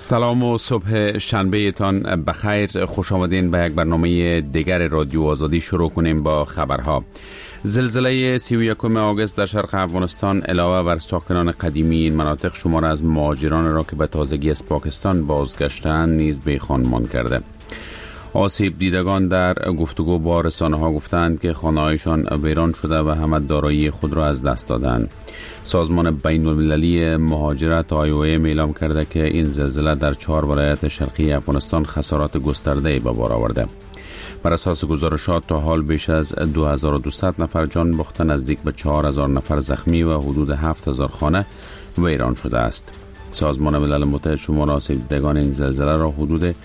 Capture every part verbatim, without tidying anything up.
سلام و صبح شنبه تان بخیر. خوش آمدین به یک برنامه دیگر رادیو آزادی. شروع کنیم با خبرها. زلزله سی و یکم آگوست در شرق افغانستان علاوه بر ساکنان قدیمی این مناطق شمار از مهاجران را که به تازگی از پاکستان بازگشتند نیز بیخانمان کرده. آسیب دیدگان در گفتگو با رسانه ها گفتند که خانه‌هایشان ویران شده و همه دارایی خود را از دست دادند. سازمان بین المللی مهاجرت آی او ام اعلام کرده که این زلزله در چهار ولایت شرقی افغانستان خسارات گسترده‌ای به بار آورده. بر اساس گزارشات تا حال بیش از دو هزار و دویست نفر جان باخته، نزدیک به چهار هزار نفر زخمی و حدود هفت هزار خانه ویران شده است. سازمان ملل متحد شمار آسیب دیدگان این زلزله را حدود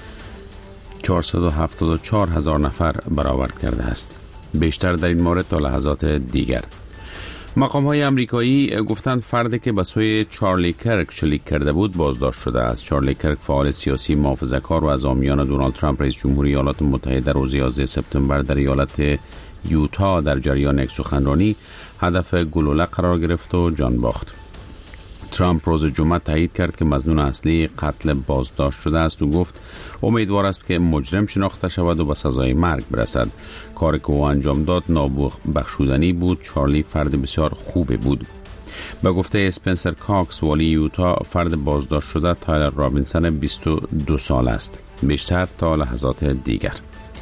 چهارصد و هفتاد و چهار هزار نفر برآورد کرده است. بیشتر در این مورد تا لحظات دیگر. مقام های امریکایی گفتند فردی که به سوی چارلی کرک شلیک کرده بود بازداشت شده است. چارلی کرک فعال سیاسی محافظه‌کار و از حامیان دونالد ترامپ رئیس جمهوری ایالات متحده روز یازده سپتامبر در ایالت یوتا در جریان یک سخنرانی هدف گلوله قرار گرفت و جان باخت. ترامپ روز جمعه تایید کرد که مظنون اصلی قتل بازداشت شده است و گفت امیدوار است که مجرم شناخته شود و به سزای مرگ برسد. کاری که او انجام داد نابخشودنی بود. چارلی فرد بسیار خوبی بود. به گفته اسپنسر کاکس والی یوتا، فرد بازداشت شده تایلر رابینسون بیست و دو سال است. بیشتر تا لحظات دیگر.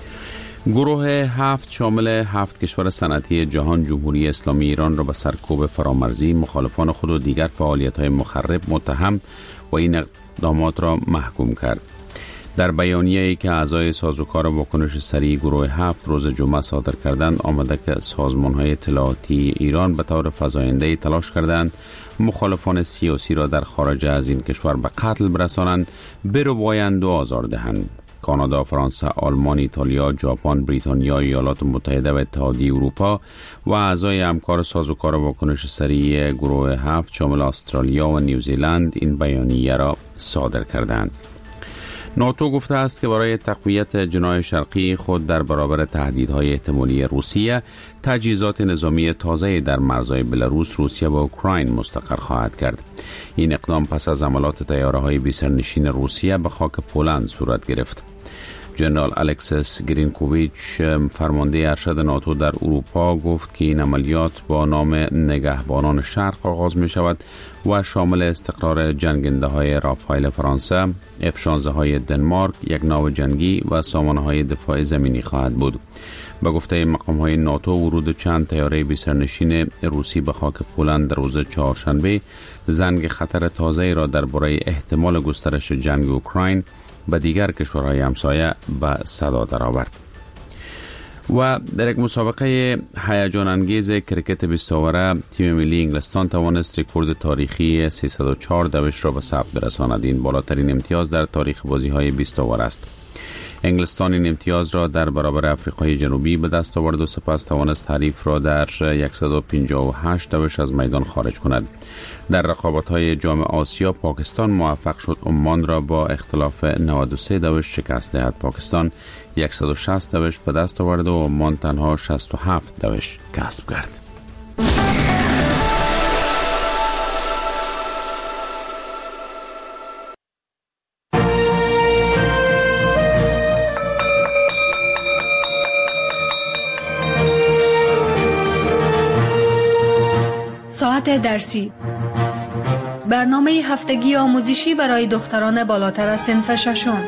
گروه هفت شامل هفت کشور صنعتی جهان جمهوری اسلامی ایران را به سرکوب فرامرزی، مخالفان خود و دیگر فعالیت‌های مخرب متهم و این اقدامات را محکوم کرد. در بیانیه‌ای که اعضای سازوکار واکنش سریع گروه هفت روز جمعه صادر کردند آمده که سازمان‌های اطلاعاتی ایران به طور فزاینده تلاش کردند مخالفان سیاسی را در خارج از این کشور به قتل برسانند، بربایند و آزار دهند. کانادا، فرانسه، آلمان، ایتالیا، ژاپن، بریتانیا، ایالات متحده و اتحادیه اروپا و اعضای همکار سازوکار واکنش سریع گروه هفت شامل استرالیا و نیوزیلند این بیانیه را صادر کردند. ناتو گفته است که برای تقویت جناح شرقی خود در برابر تهدیدهای احتمالی روسیه، تجهیزات نظامی تازه در مرزهای بلاروس، روسیه و اوکراین مستقر خواهد کرد. این اقدام پس از حملات طیاره‌های بی‌سرنشین روسیه به خاک پولند صورت گرفت. جنرال الکسیس گرینکوویچ، فرمانده ارشد ناتو در اروپا، گفت که این عملیات با نام نگهبانان شرق آغاز می شود و شامل استقرار جنگنده های رافایل فرانسه، اف شانزده های دنمارک، یک ناو جنگی و سامانه های دفاع زمینی خواهد بود. به گفته مقام های ناتو، ورود چند طیاره بی‌سرنشین روسی به خاک پولند در روز چهارشنبه زنگ خطر تازه را درباره احتمال گسترش جنگ اوکراین به دیگر کشورهای همسایه به صدا درآورد. و در یک مسابقه هیجان انگیز کرکت بیست اووره تیم ملی انگلستان توانست رکورد تاریخی سیصد و چهار دوش را به ثبت برساند. این بالاترین امتیاز در تاریخ بازی‌های بیست اوور است. انگلستان این امتیاز را در برابر آفریقای جنوبی به دست آورد و سپس توانست حریف را در صد و پنجاه و هشت دوش از میدان خارج کند. در رقابت‌های جام آسیا پاکستان موفق شد عمان را با اختلاف نود و سه دوش شکست دهد. پاکستان صد و شصت دوش به دست آورد و عمان تنها شصت و هفت دوش کسب کرد. ساعت درسی، برنامه هفتگی آموزشی برای دختران بالاتر از صنف ششم.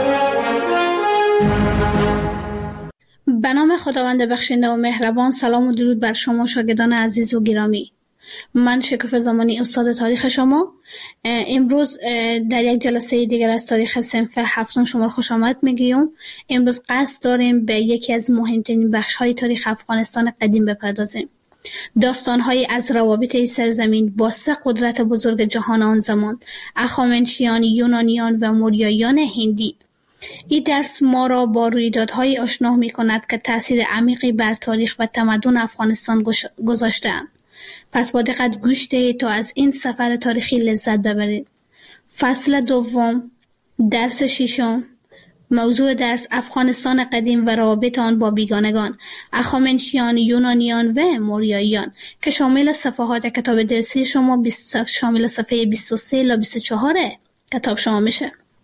به نام خداوند بخشنده و مهربان. سلام و درود بر شما شاگردان عزیز و گرامی. من شکوفه زمانی استاد تاریخ شما. امروز در یک جلسه دیگر از تاریخ صنف هفتم شما خوش آمد میگیم. امروز قصد داریم به یکی از مهمترین بخش‌های تاریخ افغانستان قدیم بپردازیم. داستان‌های از روابط سرزمین با سه قدرت بزرگ جهان آن زمان، اخامنشیان، یونانیان و موریاییان هندی. این درس ما را با رویدادهای آشنا می‌کند که تأثیر عمیقی بر تاریخ و تمدن افغانستان گذاشته‌اند. پس با دقت گوش دهید تا از این سفر تاریخی لذت ببرید. فصل دوم، درس ششم. موضوع درس افغانستان قدیم و روابط آن با بیگانگان، اخامنشیان، یونانیان و موریاییان که شامل صفحات کتاب درسی شما شامل صفحه بیست و سه تا بیست و چهار کتاب شما میشه.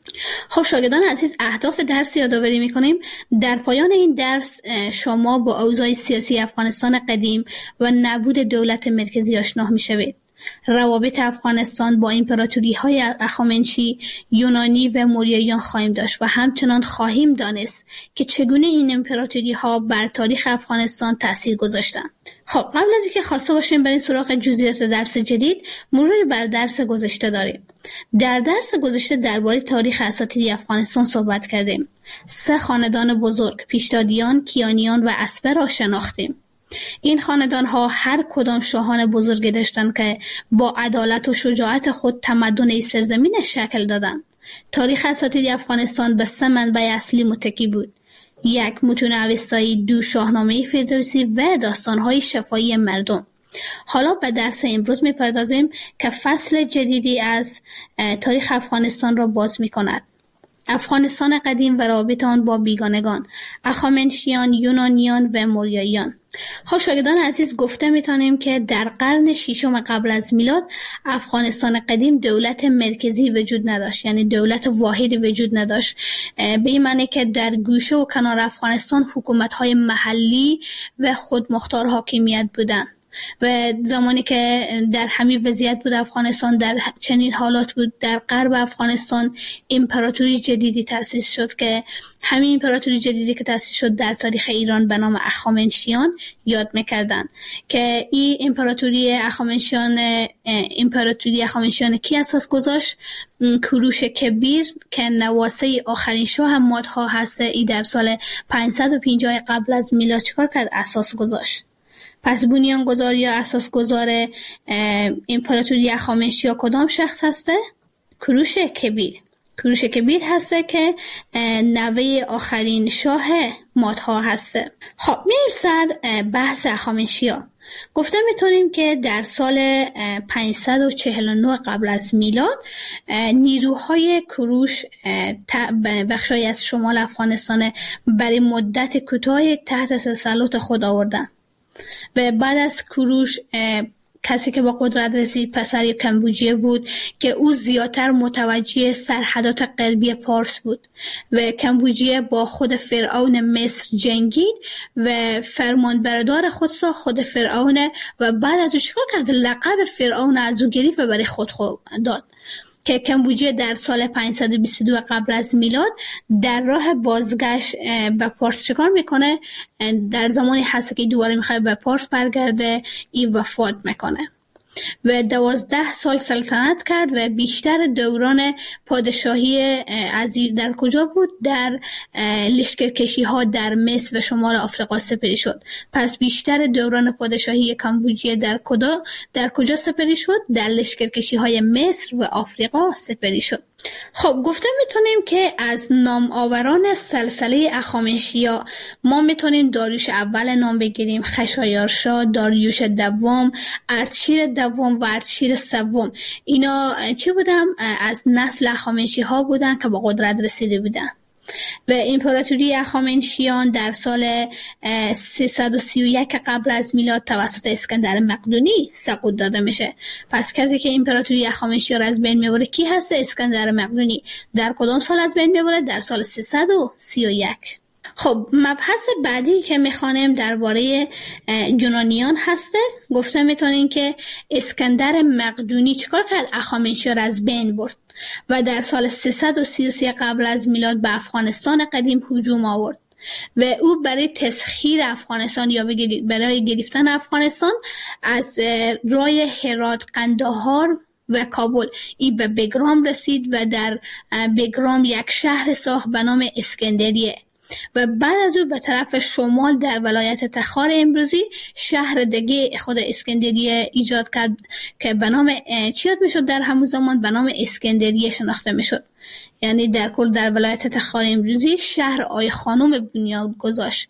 خب شاگردان عزیز، اهداف درس یادآوری می‌کنیم. در پایان این درس شما با اوضاع سیاسی افغانستان قدیم و نبود دولت مرکزی آشنا می‌شوید. روابط افغانستان با امپراتوری‌های هخامنشی، یونانی و موریاییان خواهیم داشت و همچنان خواهیم دانست که چگونه این امپراتوری‌ها بر تاریخ افغانستان تأثیر گذاشتند. خب قبل از اینکه خواسته باشیم بریم سراغ جزئیات درس جدید، مروری بر درس گذشته داریم. در درس گذشته درباره تاریخ اساطیری افغانستان صحبت کردیم. سه خاندان بزرگ، پیشدادیان، کیانیان و اسبه را شناختیم. این خاندان‌ها هر کدام شاهان بزرگی داشتند که با عدالت و شجاعت خود تمدن سرزمین شکل دادند. تاریخ اساطیری افغانستان به سه منبع اصلی متکی بود: یک، متون اوستایی، دو، شاهنامه فردوسی و داستان‌های شفاهی مردم. حالا به درس امروز می‌پردازیم که فصل جدیدی از تاریخ افغانستان را باز می‌کند. افغانستان قدیم و رابطه آن با بیگانگان، هخامنشیان، یونانیان و موریاییان. خب شاگردان عزیز، گفته میتونیم که در قرن ششم قبل از میلاد افغانستان قدیم دولت مرکزی وجود نداشت، یعنی دولت واحدی وجود نداشت، به این معنی که در گوشه و کنار افغانستان حکومت‌های محلی و خودمختار حاکمیت بودند. و زمانی که در همین وضعیت بود افغانستان، در چنین حالات بود، در غرب افغانستان امپراتوری جدیدی تأسیس شد که همین امپراتوری جدیدی که تأسیس شد در تاریخ ایران به نام هخامنشیان یاد میکردن که این امپراتوری هخامنشیان امپراتوری هخامنشیان کی اساس گذاشت؟ کوروش کبیر که نواسه آخرین شاه مادها هست. ای در سال پانصد و پنجاه قبل از میلاد چیکار کرد؟ اساس گذاشت. پس بنیانگذار یا اساسگذار امپراتوری هخامنشی کدام شخص هسته؟ کوروش کبیر. کوروش کبیر هسته که نوه آخرین شاه مادها هسته. خب میریم سر بحث هخامنشی‌ها. گفته میتونیم که در سال پانصد و چهل و نه قبل از میلاد نیروهای کوروش بخشای از شمال افغانستان برای مدت کوتاهی تحت تسلط خود آوردن. و بعد از کوروش کسی که با قدرت رسید پسر کمبوجیه بود که او زیادتر متوجه سرحدات غربی پارس بود و کمبوجیه با خود فرعون مصر جنگید و فرمانبردار خود سا خود فرعون و بعد از او چیکار کرد؟ لقب فرعون از او گرفت و برای خود خود داد که کمبوجیه در سال پانصد و بیست و دو قبل از میلاد در راه بازگشت به پارس چیکار میکنه؟ در زمانی هست که دوباره میخواد به پارس برگرده، این وفات میکنه و دوازده سال سلطنت کرد و بیشتر دوران پادشاهی عزیز در کجا بود؟ در لشکرکشی ها در مصر و شمال آفریقا سپری شد. پس بیشتر دوران پادشاهی کمبوجیه در کجا در کجا سپری شد؟ در لشکرکشی های مصر و آفریقا سپری شد. خب گفته میتونیم که از نام آوران سلسله هخامنشی‌ها ما میتونیم داریوش اول نام بگیریم، خشایارشا، داریوش دوم، اردشیر دوم و اردشیر سوم. اینا چی بودن؟ از نسل هخامنشی‌ها بودن که با قدرت رسیده بودن. و امپراتوری هخامنشیان در سال سیصد و سی و یک قبل از میلاد توسط اسکندر مقدونی سقوط داده میشه. پس کسی که امپراتوری هخامنشیان را از بین میبره کی هست؟ اسکندر مقدونی. در کدام سال از بین میبره؟ در سال سیصد و سی و یک. خب مبحث بعدی که میخوانیم درباره یونانیان هسته. گفته میتونین که اسکندر مقدونی چیکار کرد؟ هخامنشیان را از بین برد و در سال سیصد و سی و سه قبل از میلاد به افغانستان قدیم هجوم آورد و او برای تسخیر افغانستان یا برای گرفتن افغانستان از راه هرات، قندهار و کابل ای به بگرام رسید و در بگرام یک شهر ساخت به نام اسکندریه و بعد از او به طرف شمال در ولایت تخار امروزی شهر دیگه خود اسکندریه ایجاد کرد که به نام چی یاد میشد؟ در همون زمان به نام اسکندریه شناخته میشد. یعنی در کل در ولایت تخار امروزی شهر آی خانم بنیاد گذاشت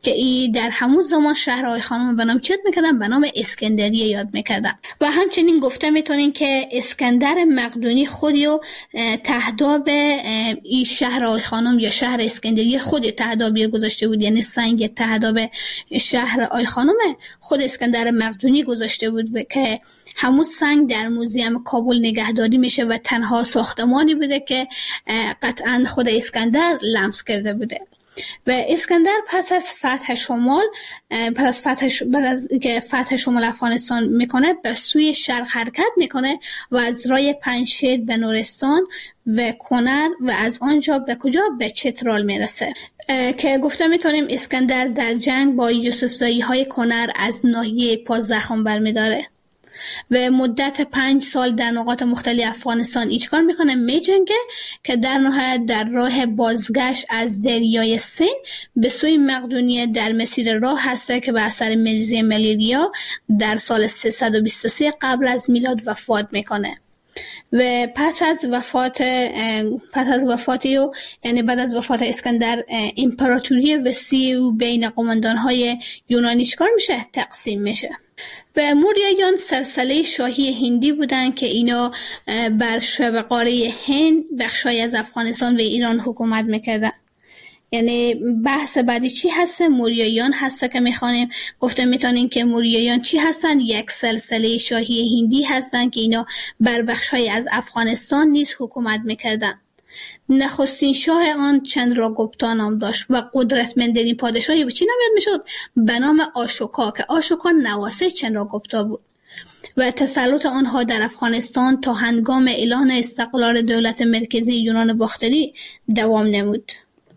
که ای در همون زمان شهر آی خانم به نام چیت میکردن؟ به نام اسکندریه یاد میکردن. و همچنین گفته میتونین که اسکندر مقدونی خودیو تهداب ای شهر آی خانم یا شهر اسکندریه خودی تهدابی گذاشته بود، یعنی سنگ تهداب شهر آی خانم خود اسکندر مقدونی گذاشته بود که همون سنگ در موزیم کابل نگهداری میشه و تنها ساختمانی بوده که قطعا خود اسکندر لمس کرده بوده. و اسکندر پس از فتح شمال پس از فتح ش... بعد از که فتح شمال افغانستان میکنه به سوی شرق حرکت میکنه و از رای پنجشیر به نورستان و کنر و از آنجا به کجا؟ به چترال میرسه که گفته میتونیم اسکندر در جنگ با یوسفزایی های کنر از ناحیه پا زخم برمیداره و مدت پنج سال در نقاط مختلف افغانستان ایچکار میکنه، میجنگه که در نهایت در راه بازگشت از دریای سین به سوی مقدونیه در مسیر راه هسته که به اثر مریضی ملیریا در سال سیصد و بیست و سه قبل از میلاد وفات میکنه. و پس از وفات پس از وفاتی و یعنی بعد از وفات اسکندر امپراتوری وسیع و بین قماندان‌های یونانی چکار میشه؟ تقسیم میشه. و موریاییان سلسله شاهی هندی بودند که اینا بر شبه قاره هند بخشای از افغانستان و ایران حکومت میکردن. یعنی بحث بعدی چی هسته؟ موریاییان هسته که میخوانیم. گفته میتونیم که موریاییان چی هستن؟ یک سلسله شاهی هندی هستن که اینا بر بخشای از افغانستان نیز حکومت میکردن. نخستین شاه آن چندراگوپتا نام داشت و قدرتمندترین پادشاهی به چی نام میشد؟ به نام آشوکا که آشوکا نواسه چندراگوپتا بود و تسلط آنها در افغانستان تا هنگام اعلان استقلال دولت مرکزی یونان باختری دوام نمود.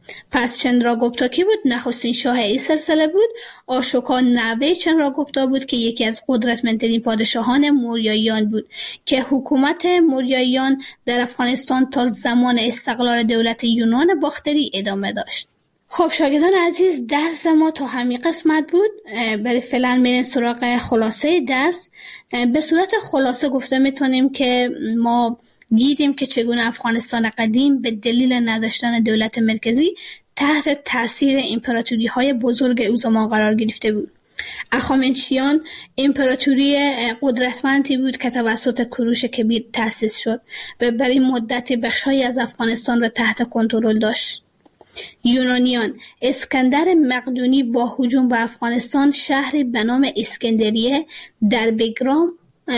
پس چندراگوپتا کی بود؟ نخستین شاه این سلسله بود. آشوکا نوه چندراگوپتا بود که یکی از قدرتمندترین پادشاهان موریاییان بود که حکومت موریاییان در افغانستان تا زمان استقلال دولت یونان باختری ادامه داشت. خب شاگردان عزیز، درس ما تا همین قسمت بود. برای فعلا میریم سراغ خلاصه درس. به صورت خلاصه گفته میتونیم که ما دیدیم که چگونه افغانستان قدیم به دلیل نداشتن دولت مرکزی تحت تاثیر امپراتوری های بزرگ او زمان قرار گرفته بود. اخامنشیان امپراتوری قدرتمندی بود که توسط کوروش کبیر تأسیس شد و برای مدت بخشی از افغانستان را تحت کنترل داشت. یونانیان اسکندر مقدونی با هجوم به افغانستان شهری به نام اسکندریه در بگرام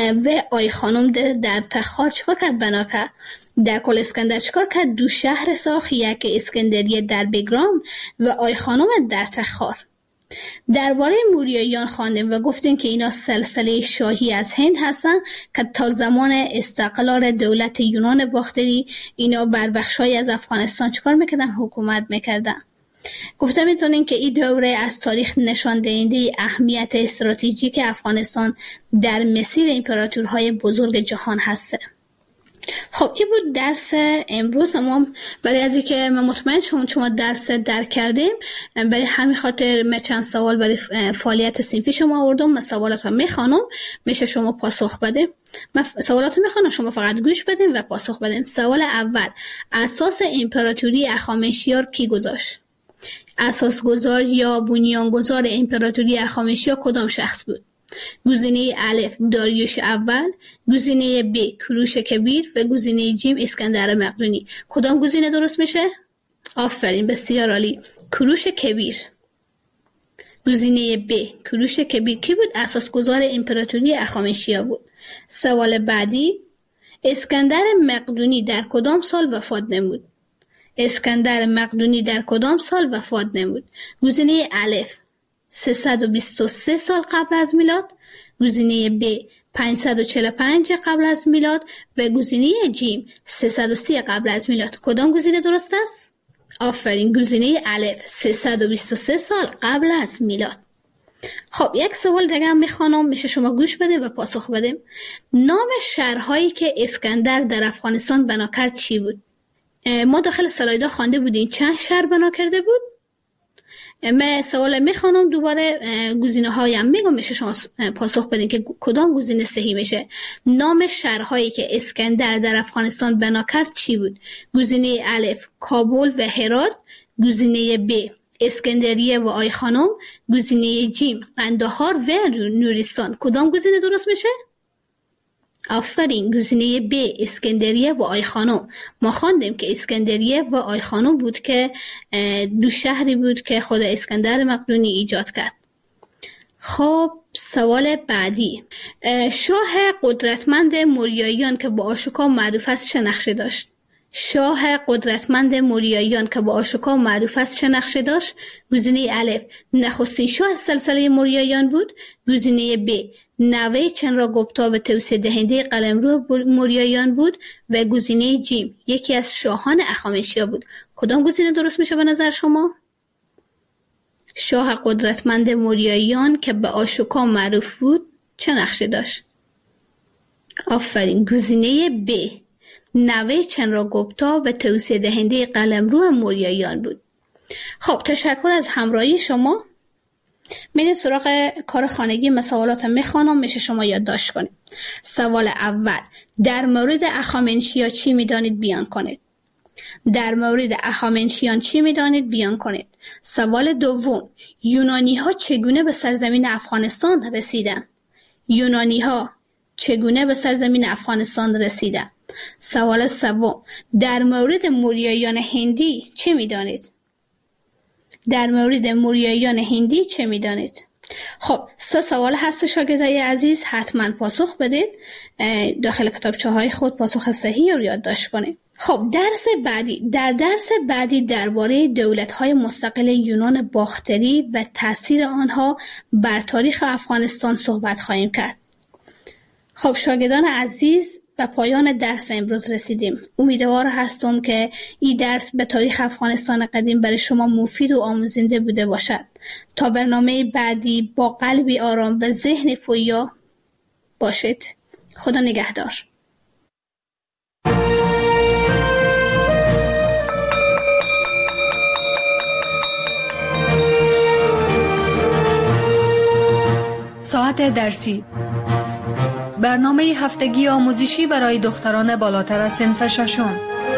و آی خانم در تخار چکار کرد؟ بنا کرد. در کل اسکندر چکار کرد؟ دو شهر ساخت، یک اسکندریه در بگرام و آی خانم در تخار. درباره موریاییان خواندیم و گفتیم که اینا سلسله شاهی از هند هستن که تا زمان استقلال دولت یونان باختری اینا بر بخشای از افغانستان چکار میکردن؟ حکومت میکردن. گفته میتونین که این دوره از تاریخ نشان دهنده اهمیت استراتژیک افغانستان در مسیر امپراتورهای بزرگ جهان هسته. خب این بود درس امروز ما. برای از اینکه من مطمئن شما شما درس درک کردیم، برای همین خاطر من چند سوال برای فعالیت صنفی شما آوردم. من سوالات ها میخوانم، میشه شما پاسخ بدیم. من سوالات رو میخوانم، شما فقط گوش بدیم و پاسخ بدیم. سوال اول: اساس امپراتوری اخامنشیار کی گذاشت؟ اساسگذار یا بنیانگذار امپراتوری اخامنشیا کدام شخص بود؟ گزینه الف داریوش اول، گزینه ب کوروش کبیر و گزینه جیم اسکندر مقدونی. کدام گزینه درست میشه؟ آفرین، بسیار عالی، کوروش کبیر. گزینه ب کوروش کبیر کی بود؟ اساسگذار امپراتوری اخامنشیا بود. سوال بعدی: اسکندر مقدونی در کدام سال وفات نمود؟ اسکندر مقدونی در کدام سال وفات نمود؟ گزینه الف سیصد و بیست و سه سال قبل از میلاد، گزینه ب پانصد و چهل و پنج قبل از میلاد و گزینه جیم سیصد و سی قبل از میلاد. کدام گزینه درست است؟ آفرین، گزینه الف سیصد و بیست و سه سال قبل از میلاد. خب یک سوال دیگه هم میخوانم، میشه شما گوش بده و پاسخ بدیم. نام شهرهایی که اسکندر در افغانستان بنا کرد چی بود؟ ما داخل سلایدها خوانده بودیم چند شهر بنا کرده بود. من سوال میخوانم دوباره، گزینه هایم میگم، میشه شما پاسخ بدین که کدام گزینه صحیح میشه. نام شهرهایی که اسکندر در افغانستان بنا کرد چی بود؟ گزینه الف کابل و هرات، گزینه ب اسکندریه و آی خانم، گزینه جیم قندهار و نورستان. کدام گزینه درست میشه؟ آفرین، گزینه ب اسکندریه و آی خانم. ما خواندیم که اسکندریه و آی خانم بود که دو شهری بود که خود اسکندر مقدونی ایجاد کرد. خب سوال بعدی، شاه قدرتمند موریاییان که با آشوکا معروف است چه نقشه داشت؟ شاه قدرتمند موریاییان که با آشوکا معروف است چه نقشه داشت؟ گزینه الف نخستین شاه سلسله موریاییان بود. گزینه ب نوه چندراگوپتا و توسعه دهنده قلمرو موریاییان بود و گزینه جیم یکی از شاهان اخامنشیا بود. کدام گزینه درست میشه به نظر شما؟ شاه قدرتمند موریاییان که به آشوکا معروف بود چه نقشه داشت؟ آفرین، گزینه ب نوه چندراگوپتا و توسعه دهنده قلمرو موریاییان بود. خب تشکر از همراهی شما. میریم سراغ کار خانگی. مسئولات میخوانم، میشه شما یادداشت کنید. سوال اول، در مورد اخامنشیا چی میدانید بیان کنید. در مورد اخامنشیان چی میدانید بیان کنید. سوال دوم، یونانی ها چگونه به سرزمین افغانستان رسیدند؟ یونانی ها چگونه به سرزمین افغانستان رسیدند؟ سوال سوم، در مورد موریاییان هندی چه میدانید؟ در مورد موریاییان هندی چه میدانید؟ خب سه سوال هست شاگردای عزیز، حتما پاسخ بدید. داخل کتابچه های خود پاسخ صحیح رو یادداشت کنید. خب درس بعدی، در درس بعدی درباره دولت‌های مستقل یونان باختری و تأثیر آنها بر تاریخ افغانستان صحبت خواهیم کرد. خب شاگردان عزیز، به پایان درس امروز رسیدیم. امیدوار هستم که این درس به تاریخ افغانستان قدیم برای شما مفید و آموزنده بوده باشد. تا برنامه بعدی با قلبی آرام و ذهن پویا باشید. خدا نگهدار. ساعت درسی، برنامه هفتگی آموزشی برای دختران بالاتر از صنف ششم.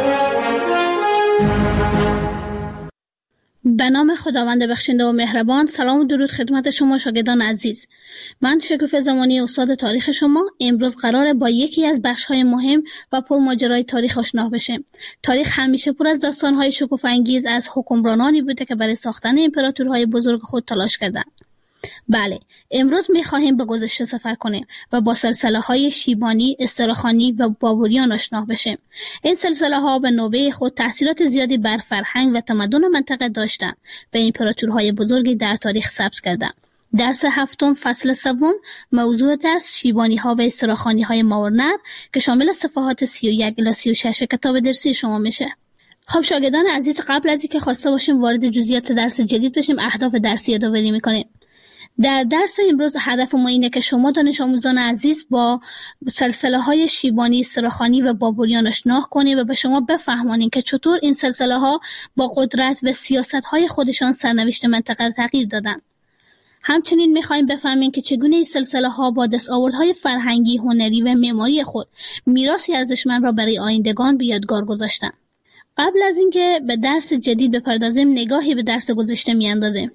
به نام خداوند بخشنده و مهربان. سلام و درود خدمت شما شاگردان عزیز. من شکوفه زمانی استاد تاریخ شما. امروز قراره با یکی از بخش‌های مهم و پرماجرای تاریخ آشنا بشیم. تاریخ همیشه پر از داستان‌های شکوفه انگیز از حکمرانانی بوده که برای ساختن امپراتورهای بزرگ خود تلاش کردند. بله، امروز می‌خواهیم به گذشته سفر کنیم و با سلسله‌های شیبانی، استرخانی و بابوریان آشنا بشیم. این سلسله‌ها به نوبه خود تأثیرات زیادی بر فرهنگ و تمدن منطقه داشتند و امپراتورهای بزرگی در تاریخ ثبت کردند. درس هفتم فصل سوم، موضوع درس شیبانی‌ها و استرخانی‌های ماورنر که شامل صفحات سی و یک الی سی و شش کتاب درسی شما میشه. خب شاگردان عزیز، قبل از اینکه خواسته باشیم وارد جزئیات درس جدید بشیم، اهداف درسی یادآوری می‌کنیم. در درس امروز هدف ما اینه که شما دانش آموزان عزیز با سلسله های شیبانی، استرخانی و بابوریان آشنا کنید و به شما بفهمانید که چطور این سلسله ها با قدرت و سیاست های خودشان سرنوشت منطقه را تغییر دادند. همچنین می‌خوایم بفهمیم که چگونه این سلسله ها با دستاوردهای فرهنگی، هنری و معماری خود میراثی ارزشمند را برای آیندگان به یادگار گذاشتند. قبل از اینکه به درس جدید بپردازیم، نگاهی به درس گذشته میاندازیم.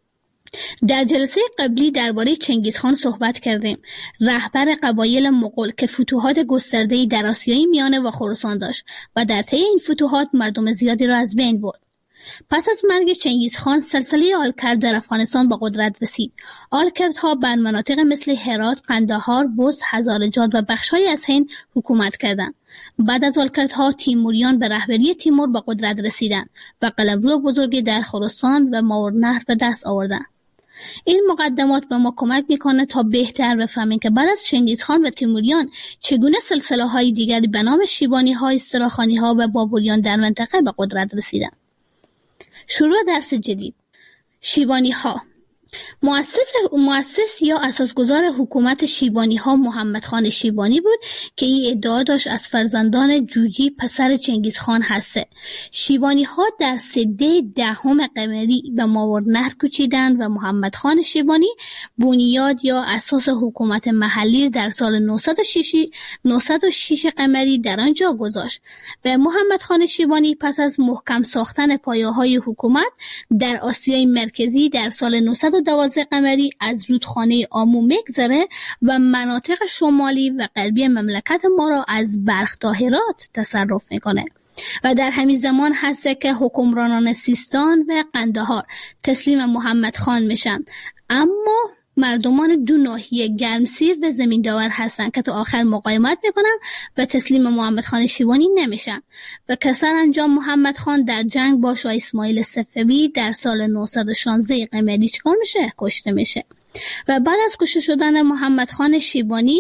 در جلسه قبلی درباره چنگیزخان صحبت کردیم، رهبر قبایل مغول که فتوحات گسترده‌ای در آسیای میانه و خراسان داشت و در طی این فتوحات مردم زیادی را از بین برد. پس از مرگ چنگیزخان، سلسله آلکرد در افغانستان به قدرت رسید. آلکردها بر مناطق مثل هرات، قندهار، بست، هزارجات و بخش‌های از هند حکومت کردند. بعد از آلکردها، تیموریان به رهبری تیمور به قدرت رسیدند و قلمرو بزرگی در خراسان و ماورنهر به دست آوردند. این مقدمات به ما کمک میکنه تا بهتر بفهمیم که بعد از چنگیزخان و تیموریان چگونه سلسله های دیگری به نام شیبانی ها، استراخانی ها و بابوریان در منطقه به قدرت رسیدند. شروع درس جدید. شیبانی ها. مؤسس مؤسس یا اساسگزار حکومت شیبانی ها محمد خان شیبانی بود که این ادعا داشت از فرزندان جوجی پسر چنگیز خان هسته. شیبانی ها در سده دهم قمری به ماوراءالنهر کوچیدند و محمد خان شیبانی بنیاد یا اساس حکومت محلی در سال نهصد و شش قمری در آنجا گذاشت. و محمد خان شیبانی پس از محکم ساختن پایه‌های حکومت در آسیای مرکزی در سال نهصد و دوازده قمری از رودخانه آمو میگذره و مناطق شمالی و غربی مملکت ما را از بلخ تا هرات تصرف میکنه و در همین زمان هست که حکمرانان سیستان و قندهار تسلیم محمد خان میشن. اما مردمان دو ناحیه گرمسیر و زمین داور هستند که تا آخر مقاومت میکنن و تسلیم محمد خان شیبانی نمیشن و کسر انجام محمد خان در جنگ با شاه اسماعیل صفوی در سال نهصد و شانزده قمری چکار میشه؟ کشته میشه. و بعد از کشته شدن محمد خان شیبانی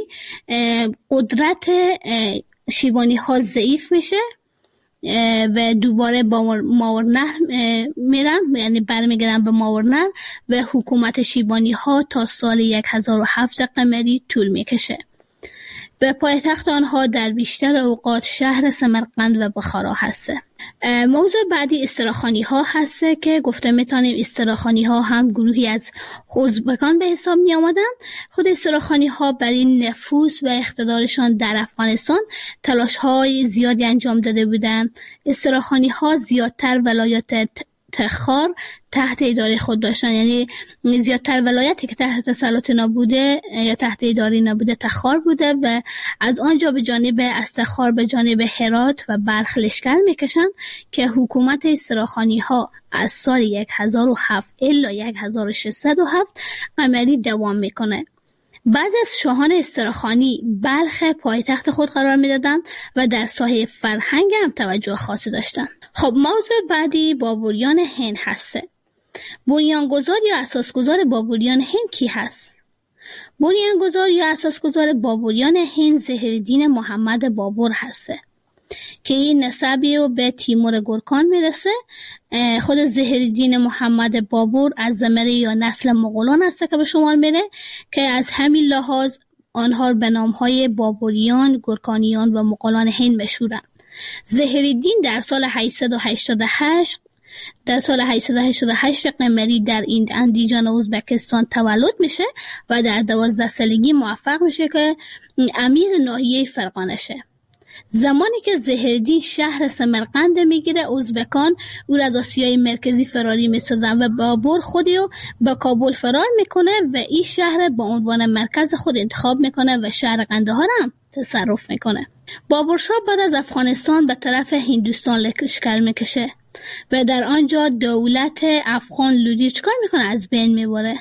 قدرت شیبانی ها ضعیف میشه و دوباره با ماوراءالنهر میرم، یعنی برمیگردم به ماوراءالنهر و حکومت شیبانی ها تا سال هزار و هفت قمری طول میکشه. به پایتخت آنها در بیشتر اوقات شهر سمرقند و بخارا هسته. موضوع بعدی استراخانی ها هسته که گفته میتونیم استراخانی ها هم گروهی از ازبکان به حساب می آمدن. خود استراخانی ها برای نفوذ و اقتدارشان در افغانستان تلاش های زیادی انجام داده بودند. استراخانی ها زیادتر ولایات تخار تحت اداره خود داشتن، یعنی زیادتر ولایتی که تحت تسلط نبوده یا تحت اداره نبوده تخار بوده و از آنجا به جانب از تخار به جانب هرات و بلخ لشکر میکشن که حکومت استراخانی ها از سال هزار و هفت الی هزار و ششصد و هفت قمری دوام میکنه. بعضی از شاهان استراخانی بلخ پایتخت خود قرار میدادند و در ساحه فرهنگ هم توجه خاصی داشتند. خب موضوع بعدی بابوریان هند هسته. بنیانگذار یا اساسگزار بابوریان هند کی هست؟ بنیانگذار یا اساسگزار بابوریان هند ظهیرالدین محمد بابور هسته که این نسبی رو به تیمور گورکان میرسه. خود ظهیرالدین محمد بابور از زمره یا نسل مغولان هسته که به شمار میره که از همین لحاظ آنها به نامهای بابوریان، گورکانیان و مغولان هند مشهورند. ظهیرالدین در سال هشتصد و هشتاد و هشت در سال هشتصد و هشتاد و هشت قمری در این اندیجان ازبکستان تولد میشه و در دوازده سالگی موفق میشه که امیر ناحیه فرغانه شه. زمانی که ظهیرالدین شهر سمرقند میگیره، ازبکان او را از آسیای مرکزی فراری میسازن و بابور خودی رو به کابل فرار میکنه و این شهر با عنوان مرکز خود انتخاب میکنه و شهر قندهار هم تصرف میکنه. بابور شاه بعد از افغانستان به طرف هندوستان لشکر میکشه و در آنجا دولت افغان لودی چکار میکنه؟ از بین میبره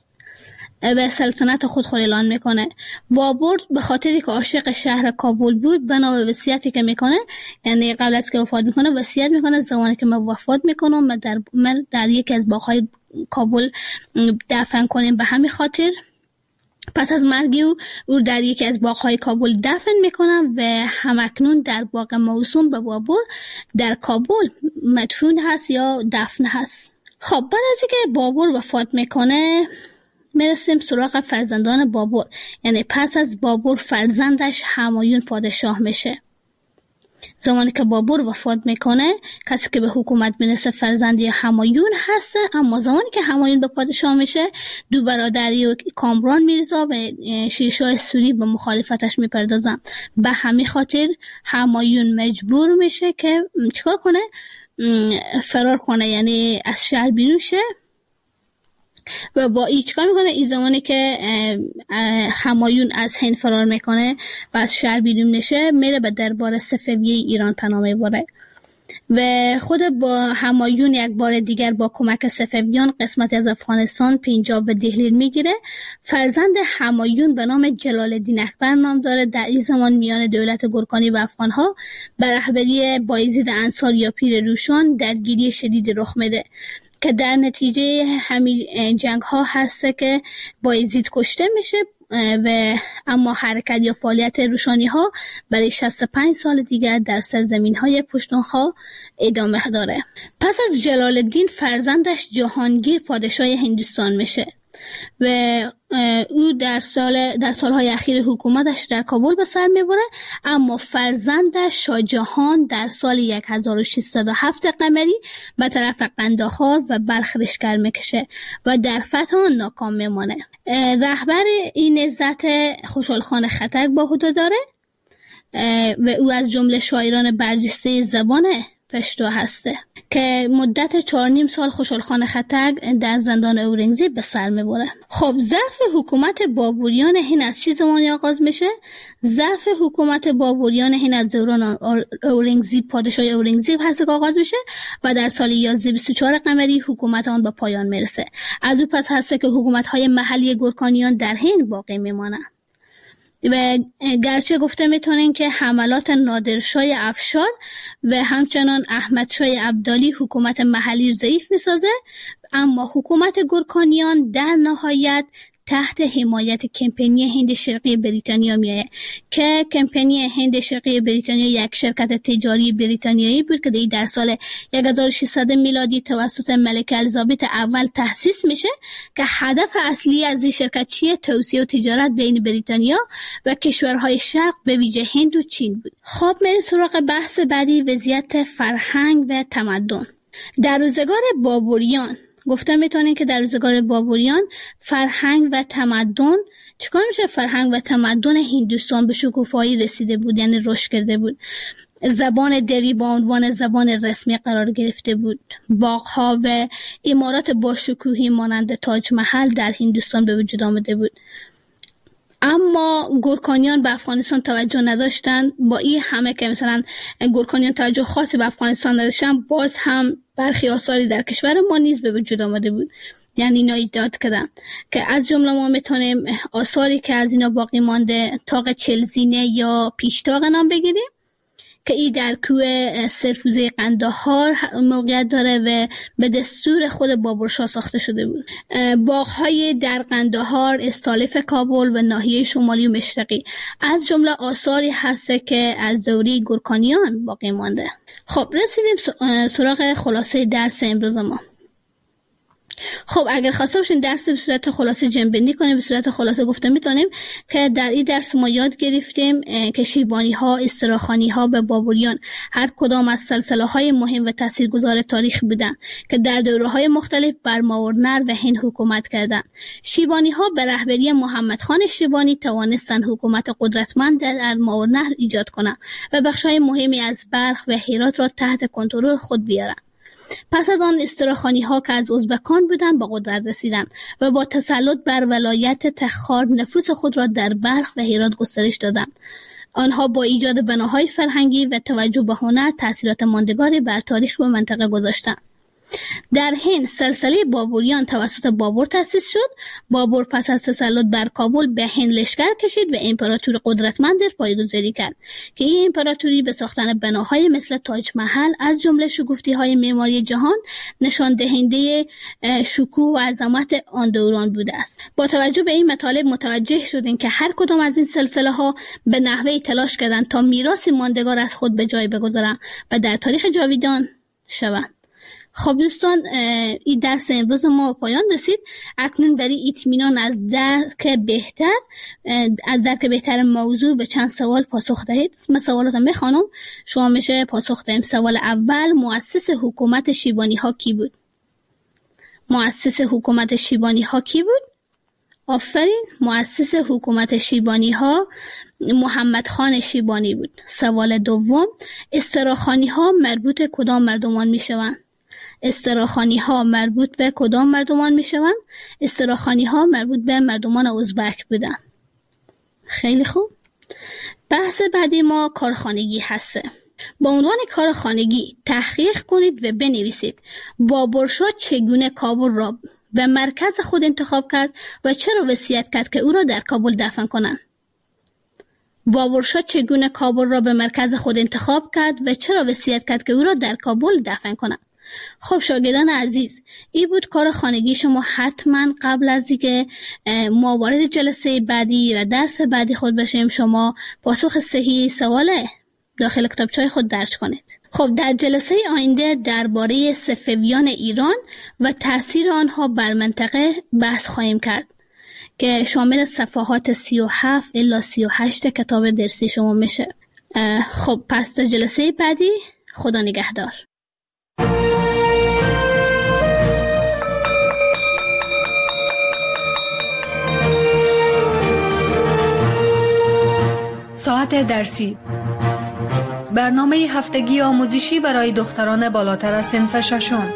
و سلطنت خود خود اعلان میکنه. بابور به خاطری که عاشق شهر کابل بود بنا به وصیتی که میکنه، یعنی قبل از که وفات میکنه وصیت میکنه زمانی که من وفات میکنم و در من در یکی از باغ‌های کابل دفن کنیم. به همین خاطر پس از مرگ او او در یکی از باغ‌های کابل دفن میکنن و همکنون در باغ موسوم به بابور در کابل مدفون هست یا دفن هست. خب بعد از اینکه بابور وفات میکنه میرسیم سراغ فرزندان بابور، یعنی پس از بابور فرزندش همایون پادشاه میشه. زمانی که بابور وفات میکنه کسی که به حکومت میرسه فرزندی همایون هست، اما زمانی که همایون به پادشاه میشه دو برادری و کامران میرزا و شیرشاه سوری به مخالفتش میپردازن. به همین خاطر همایون مجبور میشه که چیکار کنه؟ فرار کنه، یعنی از شهر بیرون شه و با ای چیکار میکنه؟ این زمانی که همایون از هند فرار میکنه و از شهر بیرون میشه میره به دربار صفوی ایران پناه میبره و خود با همایون یک بار دیگر با کمک صفویان قسمتی از افغانستان، پنجاب و دهلی میگیره. فرزند همایون به نام جلال الدین اکبر نام داره. در این زمان میان دولت گورکانی و افغانها به رهبری بایزید انصار یا پیر روشان درگیری شدید رخ میده که در نتیجه همین جنگ ها هست که بایزید کشته میشه و اما حرکت یا فعالیت روشانی ها برای شصت و پنج سال دیگر در سرزمین های پشتونخوا ادامه داره. پس از جلال الدین فرزندش جهانگیر پادشاه هندوستان میشه. و او در سال در سالهای اخیر حکومتش در کابل به سر میبره، اما فرزندش شاه جهان در سال هزار و ششصد و هفت قمری به طرف قندهار و بلخ لشکر میکشه و در فتح آن ناکام میمانه. رهبر این نهضت خوشحال خان خټک با عهده داره و او از جمله شاعران برجسته زبان پشتو هسته که مدت چهار نیم سال خوشحال خان خټک در زندان اورنگزیب به سر میبره. خب ضعف حکومت بابوریان هند از چه زمانی آغاز میشه؟ ضعف حکومت بابوریان هند از دوران اورنگزیب، پادشاه اورنگزیب هست که آغاز میشه و در سال یازده بیست و چهار قمری حکومت آن به پایان میرسه. از او پس هست که حکومت‌های محلی گورکانیان در هند باقی میمانند. و گرچه گفته میتونین که حملات نادرشاه افشار و همچنان احمدشاه ابدالی حکومت محلی ضعیف میسازه، اما حکومت گورکانیان در نهایت تحت حمایت کمپانی هند شرقی بریتانیا میایه که کمپانی هند شرقی بریتانیا یک شرکت تجاری بریتانیایی بود که در سال هزار و ششصد میلادی توسط ملکه الیزابت اول تأسیس میشه که هدف اصلی از این شرکت چیه؟ توسعه و تجارت بین بریتانیا و کشورهای شرق به ویژه هند و چین بود. خب میریم سراغ بحث بعدی، وضعیت فرهنگ و تمدن. در روزگار بابوریان گفته میتونین که در روزگار بابوریان فرهنگ و تمدن چیکار میشه؟ فرهنگ و تمدن هندوستان به شکوفایی رسیده بود، یعنی رشد کرده بود. زبان دری با عنوان زبان رسمی قرار گرفته بود. باغ‌ها و عمارات با شکوهی مانند تاج محل در هندوستان به وجود آمده بود. اما گورکانیان به افغانستان توجه نداشتن. با این همه که مثلا گورکانیان توجه خاصی به افغانستان نداشتن، باز هم برخی آثاری در کشور ما نیز به وجود آمده بود، یعنی اینا ایجاد کردن که از جمله ما میتونیم آثاری که از اینا باقی مانده طاق چلزینه یا پیشتاق نام بگیریم که ای در کوه سرپوزه قندهار موقعیت داره و به دستور خود بابرشاه ساخته شده بود. باغ‌های در قندهار، استالف کابل و ناحیه شمالی و مشرقی از جمله آثاری هست که از دوره گورکانیان باقی مانده. خب رسیدیم سراغ خلاصه درس امروز ما. خب اگر خواسته باشین درس به صورت خلاصه جنبندی کنیم، به صورت خلاصه گفته میتونیم که در این درس ما یاد گرفتیم که شیبانی ها، استراخانی ها به بابوریان هر کدام از سلسله های مهم و تاثیرگذار تاریخ بودند که در دوره های مختلف بر ماورنر و هند حکومت کردند. شیبانی ها به رهبری محمد خان شیبانی توانستند حکومت قدرتمند در ماورنر ایجاد کنند و بخش‌های مهمی از بلخ و هرات را تحت کنترل خود بیارند. پس از آن استراخانی ها که از ازبکان بودند به قدرت رسیدند و با تسلط بر ولایت تخار نفوذ خود را در بلخ و هرات گسترش دادند. آنها با ایجاد بناهای فرهنگی و توجه به هنر تأثیرات ماندگاری بر تاریخ و منطقه گذاشتند. در هند سلسله بابوریان توسط بابر تأسیس شد. بابر پس از تسلط بر کابل به هند لشکر کشید و امپراتوری قدرتمند پایه‌گذاری کرد که این امپراتوری به ساختن بناهای مثل تاج محل از جمله شگفتی‌های معماری جهان نشان دهنده شکوه و عظمت آن دوران بوده است. با توجه به این مطالب متوجه شدیم که هر کدام از این سلسله ها به نحوی تلاش کردند تا میراثی ماندگار از خود به جای بگذارند و در تاریخ جاویدان شوند. خب دوستان، این درس امروز ما پایان رسید. اکنون برای اطمینان از درک بهتر از درک بهتر موضوع به چند سوال پاسخ دهید. من سوالاتم میخوانم، شما میشه پاسخ دهیم. سوال اول، مؤسس حکومت شیبانی ها کی بود؟ مؤسس حکومت شیبانی ها کی بود؟ آفرین، مؤسس حکومت شیبانی ها محمد خان شیبانی بود. سوال دوم، استراخانی ها مربوط کدام مردمان میشوند؟ استراخانی ها مربوط به کدام مردمان می شوند؟ استراخانی ها مربوط به مردمان ازبک بودن. خیلی خوب. بحث بعدی ما کارخانگی هسته. با عنوان کارخانگی تحقیق کنید و بنویسید بابرشاه چگونه کابل را به مرکز خود انتخاب کرد و چرا وصیت کرد که او را در کابل دفن کنند. بابرشاه چگونه کابل را به مرکز خود انتخاب کرد و چرا وصیت کرد که او را در کابل دفن کنند. خب شاگردان عزیز، این بود کار خانگی شما. حتما قبل از اینکه ما وارد جلسه بعدی و درس بعدی خود بشیم، شما پاسخ صحیح سوال داخل کتابچه خود درج کنید. خب در جلسه آینده درباره صفویان ایران و تأثیر آنها بر منطقه بحث خواهیم کرد که شامل صفحات سی و هفت الی سی و هشت کتاب درسی شما میشه. خب پس تا جلسه بعدی، خدا نگهدار. ساعت درسی، برنامه هفتگی آموزشی برای دختران بالاتر از صنف ششم.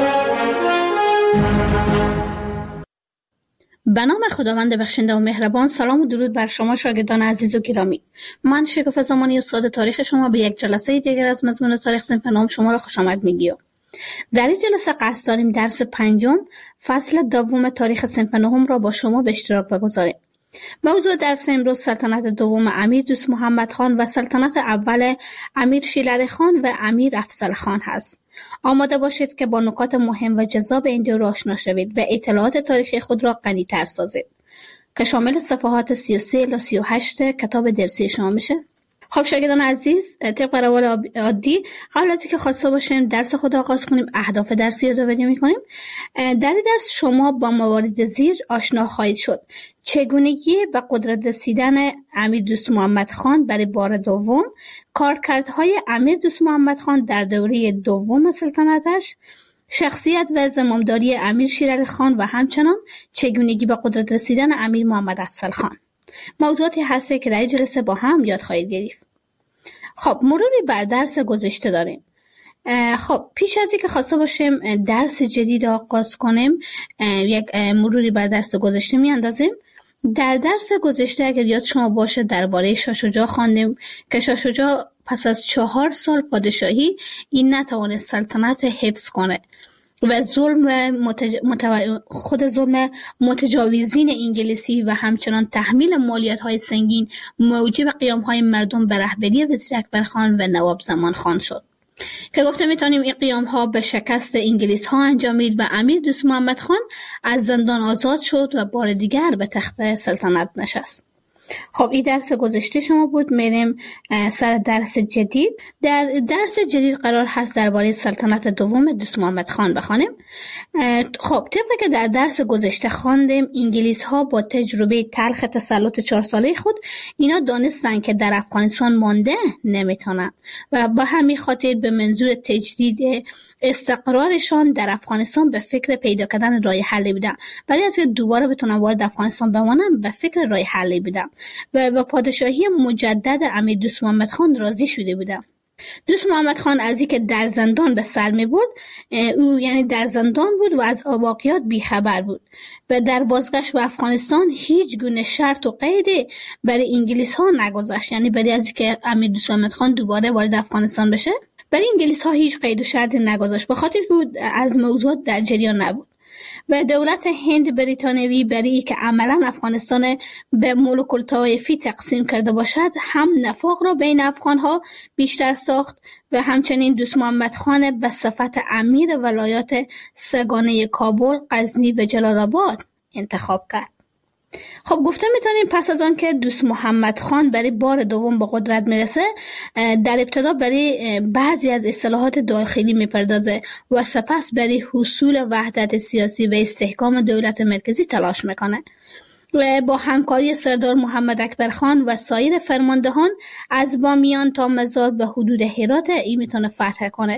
به نام خداوند بخشنده و مهربان. سلام و درود بر شما شاگردان عزیز و گرامی. من شکوفه زمانی استاد تاریخ شما به یک جلسه دیگر از مضمون تاریخ صنف نهم شما را خوش آمد میگیم. در این جلسه قصد داریم درس پنجم فصل دوم تاریخ صنف نهم را با شما به اشتراک بگذاریم. موضوع درس امروز سلطنت دوم امیر دوست محمد خان و سلطنت اول امیر شیرعلی خان و امیر افضل خان هست. آماده باشید که با نکات مهم و جذاب این دو را آشنا شوید و اطلاعات تاریخی خود را غنی‌تر سازید که شامل صفحات سی و سه الی سی و هشت کتاب درسی شما میشه. خب شاگردان عزیز، طبق روال عادی قبل از اینکه خواسته باشیم درس خود آغاز کنیم، اهداف درسی رو یادآوری می‌کنیم. در این درس شما با موارد زیر آشنا خواهید شد: چگونگی به قدرت رسیدن امیر دوست محمد خان برای بار دوم، کارکردهای امیر دوست محمد خان در دوره دوم سلطنتش، شخصیت و زمامداری امیر شیرعلی خان و همچنان چگونگی به قدرت رسیدن امیر محمد افضل خان. موضوعاتی هسته که در این جلسه با هم یاد خواهید گرفت. خب مروری بر درس گذشته داریم. خب پیش از اینکه خواسته باشیم درس جدید آغاز کنیم، یک مروری بر درس گذشته میاندازیم. در درس گذشته اگر یاد شما باشه درباره شاه شجاع خواندیم که شاه شجاع پس از چهار سال پادشاهی این نتوانست سلطنت حفظ کنه و ظلم متج... متو... خود ظلم متجاوزین انگلیسی و همچنان تحمیل مالیات‌های سنگین موجب قیام‌های مردم به رهبری وزیر اکبرخان و نواب زمان خان شد که گفته میتونیم این قیام‌ها به شکست انگلیس‌ها انجامید و امیر دوست محمد خان از زندان آزاد شد و بار دیگر به تخت سلطنت نشست. خب این درس گذشته شما بود. میریم سر درس جدید. در درس جدید قرار هست درباره سلطنت دوم دوست محمد خان بخوانیم. خب طبق که در درس گذشته خواندیم، انگلیس ها با تجربه تلخ تسلط چهار ساله خود اینا دانستن که در افغانستان مانده نمیتونن و با همین خاطر به منظور تجدید استقرارشان در افغانستان به فکر پیدا کردن راه حلی بودن. برای از که دوباره بتونن وارد افغانستان بمانن به فکر راه حلی بودن و با پادشاهی مجدد امیر دوست محمد خان راضی شده بودن. دوست محمد خان از اینکه در زندان به سر می برد، او یعنی در زندان بود و از واقعیات بیخبر بود و در بازگشت به افغانستان هیچ گونه شرط و قیدی برای انگلیس ها نگذاشت، یعنی برای از اینکه امیر دوست محمد خان دوباره وارد افغانستان بشه برای انگلیس ها هیچ قید و شرطی نگذاشت، به خاطر که از موضوعات در جریان نبود و دولت هند بریتانیوی برای که عملا افغانستان به ملوک الطوایفی تقسیم کرده باشد هم نفاق را بین افغان ها بیشتر ساخت و همچنین دوست محمد خان به صفت امیر ولایات سگانه کابل، غزنی و جلال آباد انتخاب کرد. خب گفته میتونیم پس از آن که دوست محمد خان برای بار دوم به قدرت میرسه، در ابتدا برای بعضی از اصلاحات داخلی میپردازه و سپس برای حصول وحدت سیاسی و استحکام دولت مرکزی تلاش میکنه و با همکاری سردار محمد اکبر خان و سایر فرماندهان از بامیان تا مزار به حدود هرات ای میتونه فتح کنه.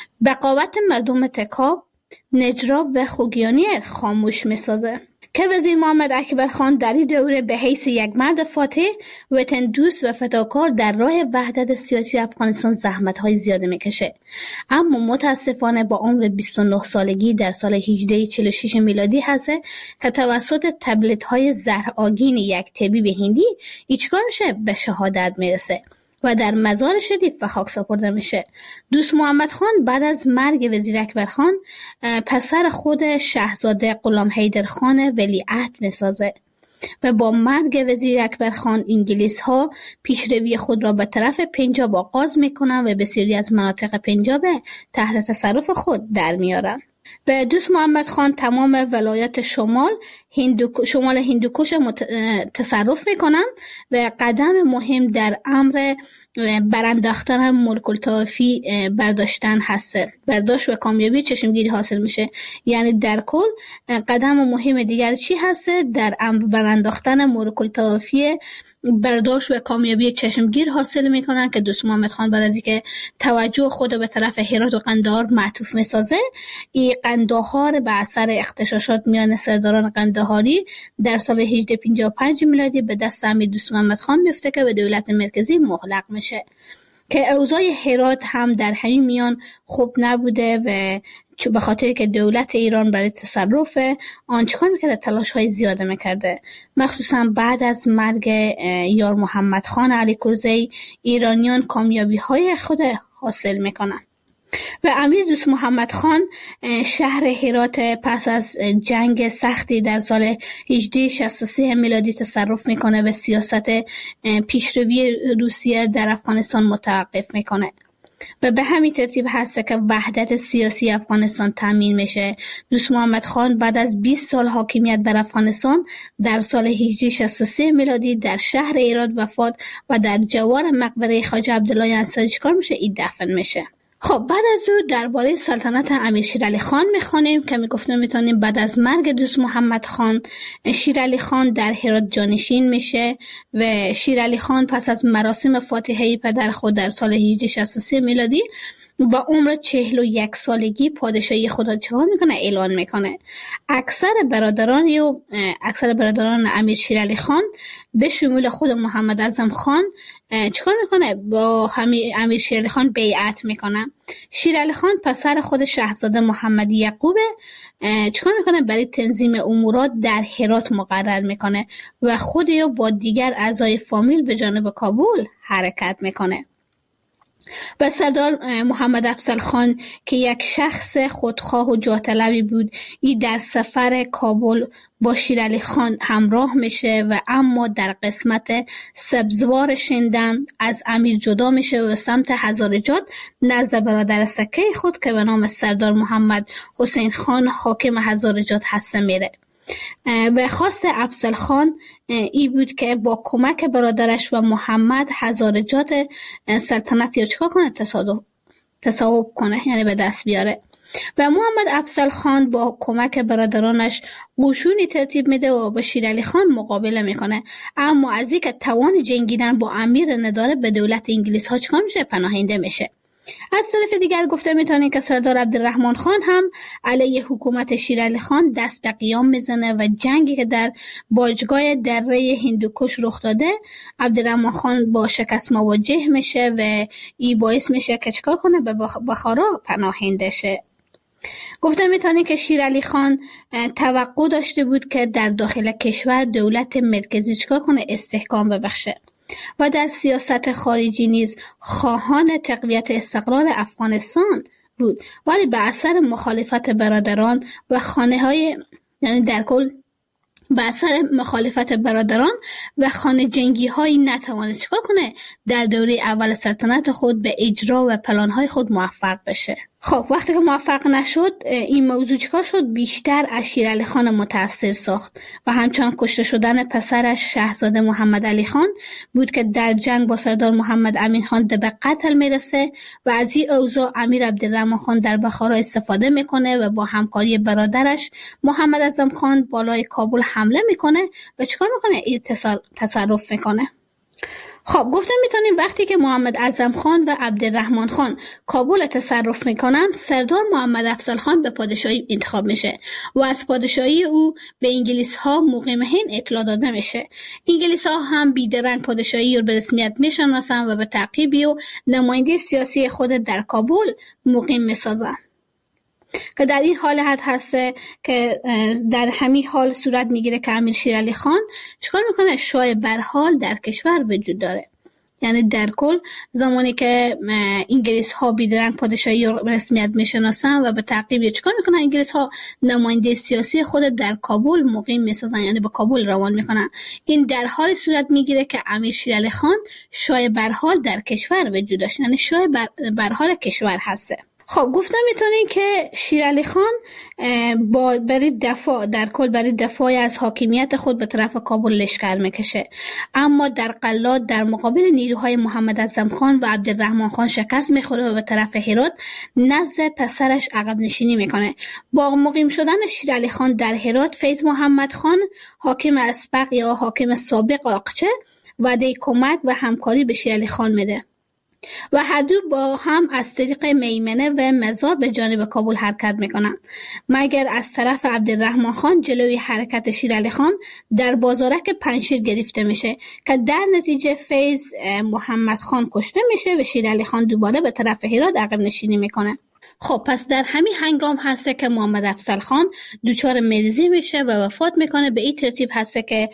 بقاوت مردم تکاب، نجراب و خوگیانی خاموش میسازه که وزیر محمد اکبر خان در این دوره به حیث یک مرد فاتح، وطن دوست و فداکار در راه وحدت سیاسی افغانستان زحمت‌های زیاده میکشه، اما متاسفانه با عمر بیست و نه سالگی در سال هجده چهل و شش میلادی هست که توسط تبلیغات‌های زهرآگین یک طبیب هندی ایچکار میشه به شهادت میرسه و در مزار شریف به خاک سپرده میشه. دوست محمد خان بعد از مرگ وزیر اکبر خان پسر خود شاهزاده غلام حیدر خان ولیعهد میسازه و با مرگ وزیر اکبر خان انگلیس ها پیشروی خود را به طرف پنجاب آغاز میکنن و بسیاری از مناطق پنجاب تحت تصرف خود در میارن. و دوست محمد خان تمام ولایات شمال هندو شمال هندوکش مت... تصرف میکنن و قدم مهم در امر برانداختن ملک الطوافی برداشتن هست، برداشت و کامیابی چشمگیری حاصل میشه. یعنی در کل قدم مهم دیگر چی هست؟ در امر برانداختن ملک الطوافی برداشت و کامیابی چشمگیر حاصل میکنن که دوست محمد خان بعد از اینکه توجه خود به طرف هرات و قندهار معطوف میسازه، این قندهار به اثر اغتشاشات میان سرداران قندهاری در سال هجده پنجاه و پنج میلادی به دست امیر دوست محمد خان میفته که به دولت مرکزی مغلق میشه، که اوضاع هرات هم در همین میان خوب نبوده و به خاطر که دولت ایران برای تصرف آن چکار میکرده؟ تلاش های زیاده میکرده، مخصوصا بعد از مرگ یار محمد خان علی کرزی ایرانیان کامیابی های خود حاصل میکنن و امیر دوست محمد خان شهر هرات پس از جنگ سختی در سال هجده شصت و سه میلادی تصرف میکنه و سیاست پیشروی روسیه در افغانستان متوقف میکنه و به همین ترتیب هست که وحدت سیاسی افغانستان تامین میشه. دوست محمد خان بعد از بیست سال حاکمیت بر افغانستان در سال هجده شصت و سه میلادی در شهر هرات وفات و در جوار مقبره خواجه عبدالله انصاری چیکار میشه؟ این دفن میشه. خب بعد از او درباره سلطنت امیر شیرعلی خان میخوانیم که میگفتیم میتونیم بعد از مرگ دوست محمد خان شیرعلی خان در هرات جانشین میشه و شیرعلی خان پس از مراسم فاتحه پدر خود در سال هجده شصت و سه میلادی با عمر چهل و یک سالگی پادشاهی خود را چکار میکنه؟ اعلان میکنه. اکثر برادران و اکثر برادران امیر شیرعلی خان به شمول خود محمد اعظم خان چکار میکنه؟ با امیر شیرعلی خان بیعت میکنه. شیرعلی خان پسر خود شاهزاده محمد یعقوب چکار میکنه؟ برای تنظیم امورات در هرات مقرر میکنه و خود یا با دیگر اعضای فامیل به جانب کابل حرکت میکنه. و سردار محمد افضل خان که یک شخص خودخواه و جاه طلبی بود، این در سفر کابل با شیرعلی خان همراه میشه و اما در قسمت سبزوار شندن از امیر جدا میشه و سمت هزارجات نزد برادر سکه خود که به نام سردار محمد حسین خان حاکم هزارجات هست میره. به خواست افضل خان ای بود که با کمک برادرش و محمد هزارجات سلطنت یا چکار کنه؟ تصادف تصاحب کنه، یعنی به دست بیاره. و محمد افضل خان با کمک برادرانش قشونی ترتیب میده و با شیرعلی خان مقابله میکنه، اما از اینکه توان جنگیدن با امیر نداره به دولت انگلیس ها چکار میشه؟ پناهنده میشه. از طرف دیگر گفته میتونیم که سردار عبدالرحمن خان هم علیه حکومت شیرعلی خان دست به قیام میزنه و جنگی که در باجگاه دره هندوکش رخ داده عبدالرحمن خان با شکست مواجه میشه و این باعث میشه که چکار کنه؟ به بخارا پناهنده شه. گفته میتونیم که شیرعلی خان توقع داشته بود که در داخل کشور دولت مرکزی چکار کنه؟ استحکام ببخشه و در سیاست خارجی نیز خواهان تقویت استقرار افغانستان بود، ولی به اثر مخالفت برادران و خانه های یعنی در کل به اثر مخالفت برادران و خانه جنگی هایی نتوانست چکار کنه؟ در دوره اول سلطنت خود به اجرا و پلان های خود موفق بشه. خب وقتی که موفق نشد این موضوع چکار شد؟ بیشتر از شیرعلی خان متاثر ساخت و همچنان کشته شدن پسرش شاهزاده محمد علی خان بود که در جنگ با سردار محمد امین خان به قتل میرسه و از این اوضاع امیر عبدالرحمن خان در بخارا استفاده میکنه و با همکاری برادرش محمد اعظم خان بالای کابل حمله میکنه و چکار میکنه؟ این تصرف میکنه. خب گفتم میتونیم وقتی که محمد اعظم خان و عبدالرحمن خان کابل تصرف میکنن، سردار محمد افضل خان به پادشاهی انتخاب میشه و از پادشاهی او به انگلیس ها مقیمین اطلاع داده میشه. انگلیس ها هم بیدرنگ پادشاهی رو به رسمیت میشناسن و به تعقیبی و نماینده سیاسی خود در کابل مقیم میسازن که در این حالت هست که در همین حال صورت میگیره که امیر شیرعلی خان چیکار میکنه؟ شاه برحال در کشور وجود داره. یعنی در کل زمانی که انگلیس ها بیدرنگ پادشاهی رو رسمیت میشناسن و به تعقیب چیکار میکنن؟ انگلیس ها نماینده سیاسی خود در کابل مقیم میسازن، یعنی به کابل روان میکنن. این در حال صورت میگیره که امیر شیرعلی خان شاه برحال در کشور وجود داشت، یعنی شاه برحال کشور هسته. خب گفتم میتونین که شیرعلی خان با برای دفاع در کل برای دفاع از حاکمیت خود به طرف کابل لشکر میکشه، اما در قلات در مقابل نیروهای محمد اعظم خان و عبدالرحمن خان شکست میخوره و به طرف هرات نزد پسرش عقب نشینی میکنه. با مقیم شدن شیرعلی خان در هرات، فیض محمد خان حاکم اسبق یا حاکم سابق آقچه وعده کمک و همکاری به شیرعلی خان میده و هر دو با هم از طریق میمنه و مزار به جانب کابل حرکت میکنن، مگر از طرف عبدالرحمن خان جلوی حرکت شیرعلی خان در بازارک پنجشیر گرفته میشه که در نتیجه فیض محمد خان کشته میشه و شیرعلی خان دوباره به طرف هرات عقب نشینی میکنه. خب پس در همین هنگام هسته که محمد افضل خان دچار مریضی میشه و وفات میکنه. به این ترتیب هسته که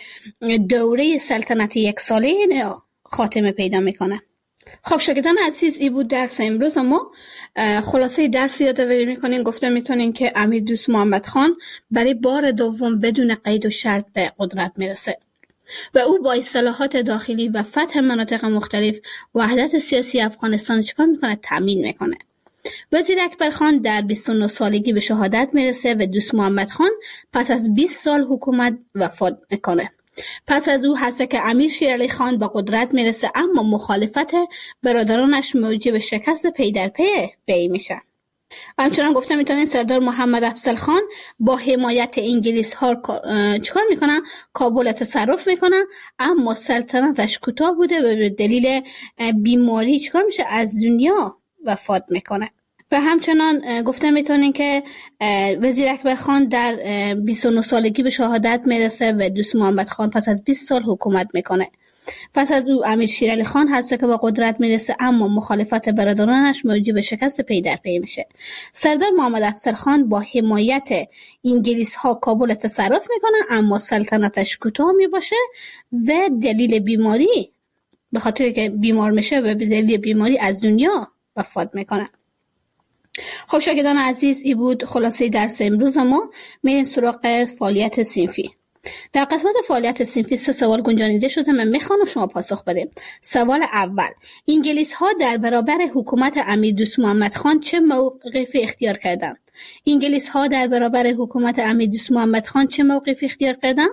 دوره سلطنت یک ساله خاتمه پیدا میکنه. خب شاگردان عزیز، این بود درس امروز. ما خلاصه درس یادآوری میکنین. گفته میتونین که امیر دوست محمد خان برای بار دوم بدون قید و شرط به قدرت میرسه و او با اصلاحات داخلی و فتح مناطق مختلف وحدت سیاسی افغانستان چیکار میکنه؟ تامین میکنه. وزیر اکبر خان در بیست و نه سالگی به شهادت میرسه و دوست محمد خان پس از بیست سال حکومت وفات میکنه. پس از او هست که امیر شیرعلی خان به قدرت میرسه، اما مخالفت برادرانش موجب شکست پی در پی بی میشه. همچنان گفته میتونین سردار محمد افضل خان با حمایت انگلیس ها چیکار میکنن؟ کابل تصرف میکنن، اما سلطنتش کوتاه بوده و به دلیل بیماری چیکار میشه؟ از دنیا وفات میکنه. و همچنان گفته میتونین که وزیر اکبر خان در بیست و نه سالگی به شهادت میرسه و دوست محمد خان پس از بیست سال حکومت میکنه. پس از او امیر شیرعلی خان هست که به قدرت میرسه، اما مخالفت برادرانش موجب شکست پی در پی میشه. سردار محمد افضل خان با حمایت انگلیس ها کابل تصرف میکنه، اما سلطنتش کوتاه میباشه و دلیل بیماری، به خاطر که بیمار میشه و به دلیل بیماری از دنیا وفات میکنه. خب شاگردان عزیز، این بود خلاصه درس امروز. ما میریم سراغ فعالیت صنفی. در قسمت فعالیت صنفی سه سوال گنجانیده شده، من میخوام شما پاسخ بدیم. سوال اول: انگلیس ها در برابر حکومت امیر دوست محمد خان چه موقفی اختیار کردند؟ انگلیس ها در برابر حکومت امیر دوست محمد خان چه موقفی اختیار کردند؟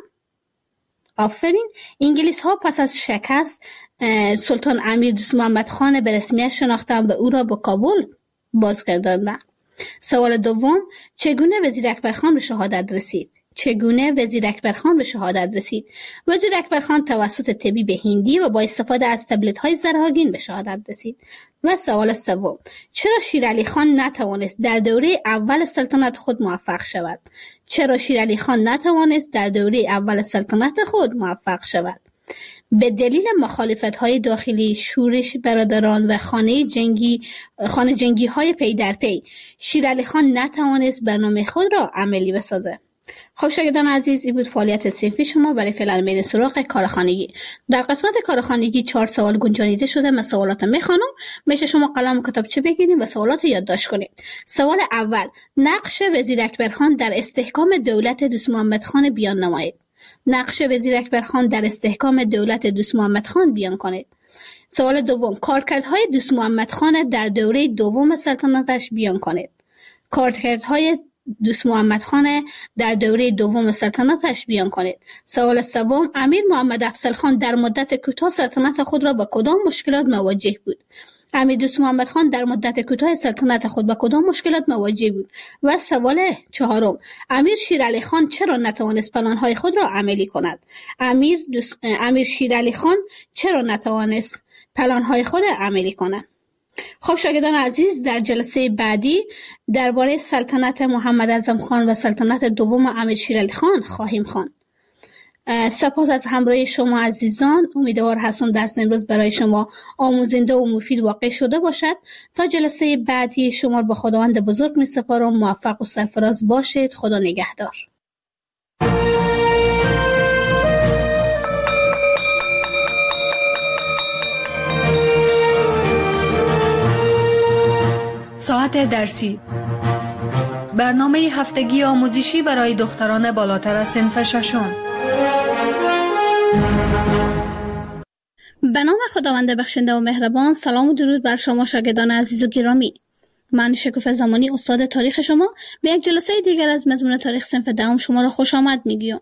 آفرین. انگلیس ها پس از شکست سلطان امیر دوست محمد خان به رسمیت شناختند و او را به کابل بازگرداندند. سوال دوم: چگونه وزیر اکبر خان به شهادت رسید؟ چگونه وزیر اکبر خان به شهادت رسید؟ وزیر اکبر خان توسط طبیب هندی و با استفاده از تبلت‌های زرهاگین به شهادت رسید. و سوال سوم: چرا شیرعلی خان نتوانست در دوره اول سلطنت خود موفق شود؟ چرا شیرعلی خان نتوانست در دوره اول سلطنت خود موفق شود؟ به دلیل مخالفت‌های داخلی، شورش برادران و خانه جنگی خانه جنگی های پی در پی، شیرعلی خان نتوانست برنامه خود را عملی بسازه. خب شاگردان عزیز، این بود فعالیت صنفی شما. برای فعلا میریم سراغ کارخانگی. در قسمت کارخانگی چهار سوال گنجانیده شده. من سوالات میخوانم، میشه شما قلم و کتابچه بگیرید و سوالات یادداشت کنید. سوال اول: نقش وزیر اکبر خان در استحکام دولت دوست محمد خان بیان نمایید. نقش وزیر اکبر خان در استحکام دولت دوست محمد خان بیان کنید. سوال دوم: کارکردهای دوست محمد خان در دوره دوم سلطنتش بیان کنید. کارکردهای دوست محمد خان در دوره دوم سلطنتش بیان کنید. سوال سوم: امیر محمد افضل خان در مدت کوتاه سلطنت خود را با کدام مشکلات مواجه بود؟ امیر دوست محمد خان در مدت کوتاه سلطنت خود با کدام مشکلات مواجه بود؟ و سوال چهارم: امیر شیرعلی خان چرا نتوانست پلان‌های خود را عملی کند؟ امیر دوست... امیر شیرعلی خان چرا نتوانست پلان‌های خود عملی کند؟ خب شاگردان عزیز، در جلسه بعدی درباره سلطنت محمد اعظم خان و سلطنت دوم امیر شیرعلی خان خواهیم خواند. سپاس از همراهی شما عزیزان. امیدوار هستم درس امروز برای شما آموزنده و مفید واقع شده باشد. تا جلسه بعدی شما به خداوند بزرگ می سپارم. موفق و سرفراز باشید. خدا نگهدار. ساعت درسی، برنامه هفتگی آموزشی برای دختران بالاتر از صنف ششم. به نام خداوند بخشنده و مهربان. سلام و درود بر شما شاگردان عزیز و گرامی. من شکوفه زمانی استاد تاریخ شما به یک جلسه دیگر از مضمون تاریخ صنف دهم شما را خوش آمد میگویم.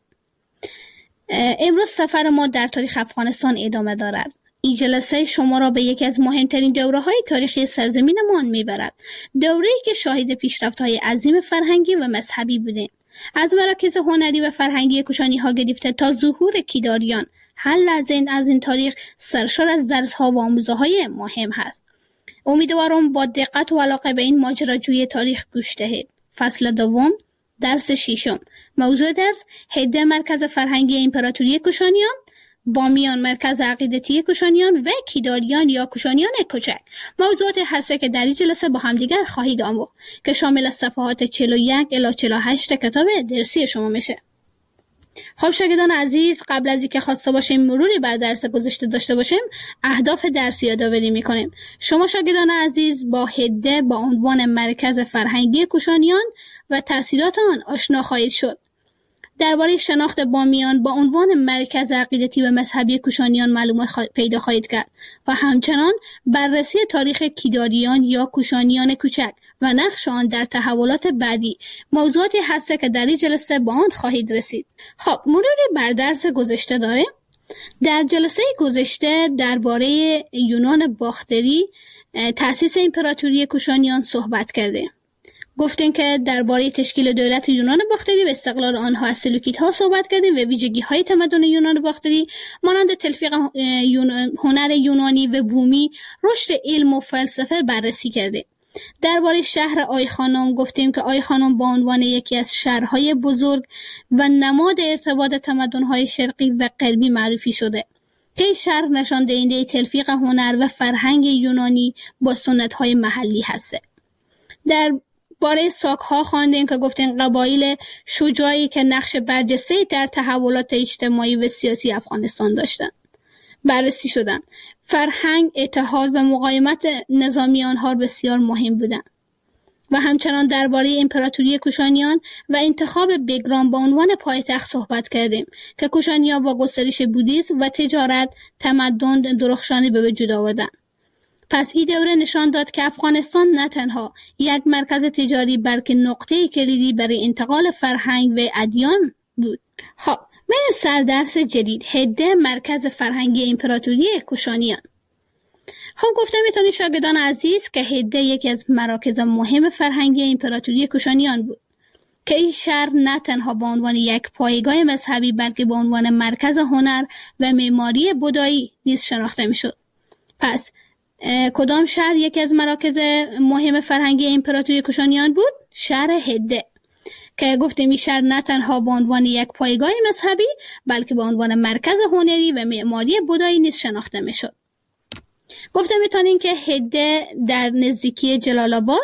امروز سفر ما در تاریخ افغانستان ادامه دارد. این جلسه شما را به یکی از مهمترین دوره‌های تاریخی سرزمینمان میبرد. دوره‌ای که شاهد پیشرفت‌های عظیم فرهنگی و مذهبی بودیم. از مراکز هنری و فرهنگی کوشانی‌ها گرفته تا ظهور کیداریان، هر لحظه از این تاریخ سرشار از درس‌ها و آموزه‌های مهم هست. امیدوارم با دقت و علاقه به این ماجراجوی تاریخ گوش دهید. فصل دوم، درس ششم. موضوع درس: هده مرکز فرهنگی امپراتوری کوشانیان، بامیان مرکز عقیدتی کوشانیان و کیداریان یا کوشانیان کوچک. موضوعات هسته که در این جلسه با همدیگر خواهید آموخت که شامل صفحات چهل و یک الی چهل و هشت کتاب درسی شما میشه. خب شاگردان عزیز، قبل از اینکه خواسته باشیم مروری بر درس گذشته داشته باشیم، اهداف درسی یادآوری میکنیم. شما شاگردان عزیز با هده با عنوان مرکز فرهنگی کوشانیان و تأثیرات آن آشنا خواهید شد. درباره شناخت بامیان با عنوان مرکز عقیدتی و مذهبی کوشانیان معلومات پیدا خواهید کرد و همچنان بررسی تاریخ کیداریان یا کوشانیان کوچک و نقش آن در تحولات بعدی، موضوعاتی هست که در این جلسه با آن خواهید رسید. خب مروری بر درس گذشته داریم. در جلسه گذشته درباره یونان باختری، تأسیس امپراتوری کوشانیان صحبت کردیم. گفتیم که درباره تشکیل دولت یونان باختری و استقلال آنها از سلوکیدها صحبت کردیم و ویژگی‌های تمدن یونان باختری مانند تلفیق یون... هنر یونانی و بومی، رشد علم و فلسفه بررسی کردیم. درباره شهر آی خانم گفتیم که آی خانم با عنوان یکی از شهرهای بزرگ و نماد ارتباط تمدن‌های شرقی و غربی معرفی شده که این شهر نشان دهنده تلفیق هنر و فرهنگ یونانی با سنت‌های محلی هسته. در باره ساک‌ها خواندیم که گفتیم قبایل شجاعی که نقش برجسته در تحولات اجتماعی و سیاسی افغانستان داشتند بررسی شدند. فرهنگ، اتحاد و مقاومت نظامی آنها بسیار مهم بودند. و همچنان درباره امپراتوری کوشانیان و انتخاب بگرام با عنوان پایتخت صحبت کردیم که کوشانیان با گسترش بودیسم و تجارت تمدن درخشانی به وجود آوردند. پس این دوره نشان داد که افغانستان نه تنها یک مرکز تجاری بلکه نقطه کلیدی برای انتقال فرهنگ و ادیان بود. خب بریم سر درس جدید، هده مرکز فرهنگی امپراتوری کوشانیان. خب گفتم میتونید شاگردان عزیز که هده یکی از مراکز مهم فرهنگی امپراتوری کوشانیان بود که این شهر نه تنها به عنوان یک پایگاه مذهبی بلکه به عنوان مرکز هنر و معماری بودایی نیز شناخته میشد. پس کدام شهر یکی از مراکز مهم فرهنگی امپراتوری کوشانیان بود؟ شهر هده که گفتیم این شهر نه تنها به عنوان یک پایگاه مذهبی بلکه به عنوان مرکز هنری و معماری بودایی نیز شناخته میشد. گفتم میتونین که هده در نزدیکی جلال آباد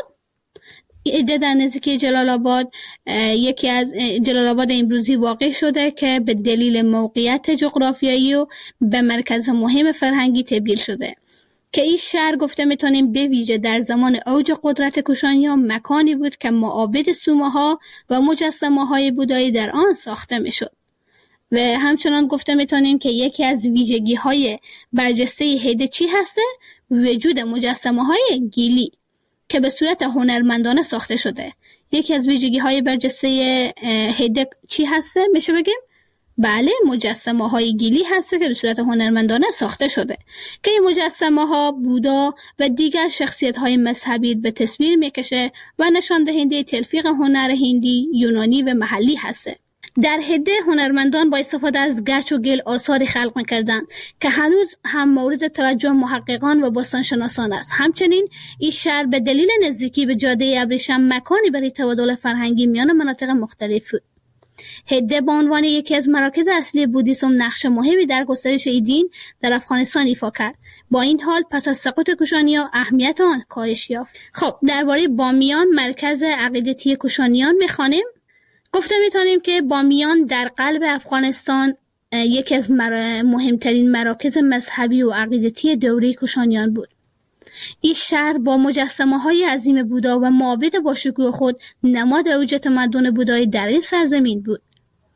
هده در نزدیکی جلال آباد یکی از جلال آباد امروزی واقع شده که به دلیل موقعیت جغرافیایی و به مرکز مهم فرهنگی تبدیل شده که این شهر گفته میتونیم به ویژه در زمان اوج قدرت کوشانیان مکانی بود که معابد سومه‌ها و مجسمه‌های بودایی در آن ساخته میشد. و همچنان گفته میتونیم که یکی از ویژگی‌های برجسته هده چی هسته؟ وجود مجسمه‌های گیلی که به صورت هنرمندانه ساخته شده. یکی از ویژگی‌های برجسته هده چی هسته؟ میشه بگیم؟ بله، مجسمه های گیلی هست که به صورت هنرمندانه ساخته شده که این مجسمه ها بودا و دیگر شخصیت های مذهبی به تصویر میکشه و نشان دهنده تلفیق هنر هندی، یونانی و محلی هسته. در هده هنرمندان با استفاده از گچ و گل آثاری خلق میکردند که هنوز هم مورد توجه محققان و باستانشناسان است. همچنین این شهر به دلیل نزدیکی به جاده ابریشم مکانی برای تبادل فرهنگی میان مناطق مختلف بود. هده به عنوان یکی از مراکز اصلی بودیسم نقش مهمی در گسترش این دین در افغانستان ایفا کرد. با این حال پس از سقوط کوشانیان اهمیت آن کاهش یافت. خب درباره بامیان مرکز عقیدتی کوشانیان میخوانیم. گفته میتونیم که بامیان در قلب افغانستان یکی از مر... مهمترین مراکز مذهبی و عقیدتی دوره کوشانیان بود. این شهر با مجسمه های عظیم بودا و معابد با شکوه خود نماد اوج تمدن بودایی در این سرزمین بود.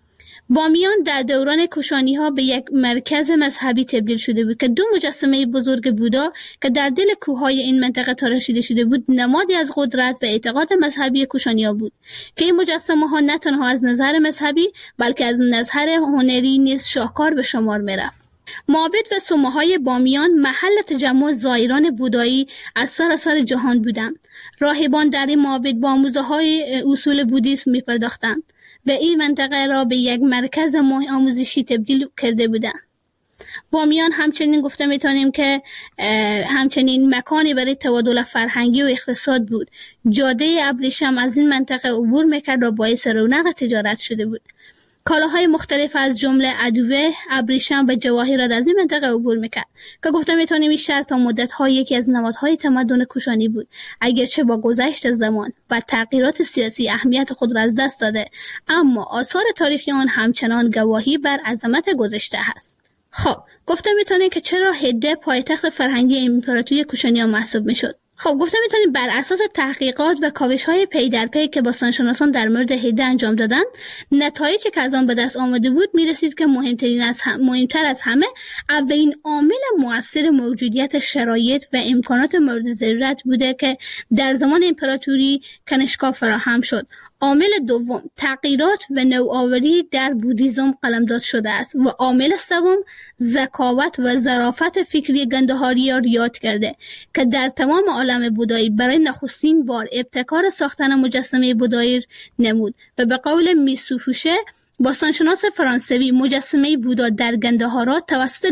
بامیان در دوران کوشانی ها به یک مرکز مذهبی تبدیل شده بود که دو مجسمه بزرگ بودا که در دل کوههای این منطقه تراشیده شده بود نمادی از قدرت و اعتقاد مذهبی کوشانی ها بود که این مجسمه ها نه تنها از نظر مذهبی بلکه از نظر هنری نیز شاهکار به شمار می رفت. معابد و صومعه های بامیان محل تجمع زائران بودایی از سراسر جهان بودند. راهبان در این معابد با آموزه های اصول بودیسم می پرداختند و این منطقه را به یک مرکز آموزشی تبدیل کرده بودند. بامیان همچنین گفته میتونیم که همچنین مکانی برای تبادل فرهنگی و اقتصاد بود. جاده ابریشم از این منطقه عبور میکرد و باعث رونق تجارت شده بود. کالاهای مختلف از جمله ادویه، ابریشم و جواهرات از این منطقه عبور میکرد که گفته میتونیم این شهر تا مدت‌ها یکی از نمادهای تمدن کوشانی بود، اگرچه با گذشت زمان و تغییرات سیاسی اهمیت خود را از دست داده، اما آثار تاریخی آن همچنان گواهی بر عظمت گذشته است. خب گفته میتونیم که چرا هده پایتخت فرهنگی امپراتوری کوشانیان محسوب میشد. خب گفته میتونیم بر اساس تحقیقات و کاوش‌های پی در پی که باستانشناسان در مورد هده انجام دادند، نتایجی که از آن به دست آمده بود میرسید که مهمترین از هم، مهمتر از همه اولین عامل مؤثر موجودیت شرایط و امکانات مورد ضرورت بوده که در زمان امپراتوری کنشگاه فراهم شد. عامل دوم تغییرات و نوآوری در بودیزم قلمداد شده است و عامل سوم ذکاوت و ظرافت فکری گندهاریار یاد کرده که در تمام عالم بودایی برای نخستین بار ابتکار ساختن مجسمه بودایی نمود و به قول میسوفوشه باستانشناس فرانسوی مجسمه بودا در گندهارات توسط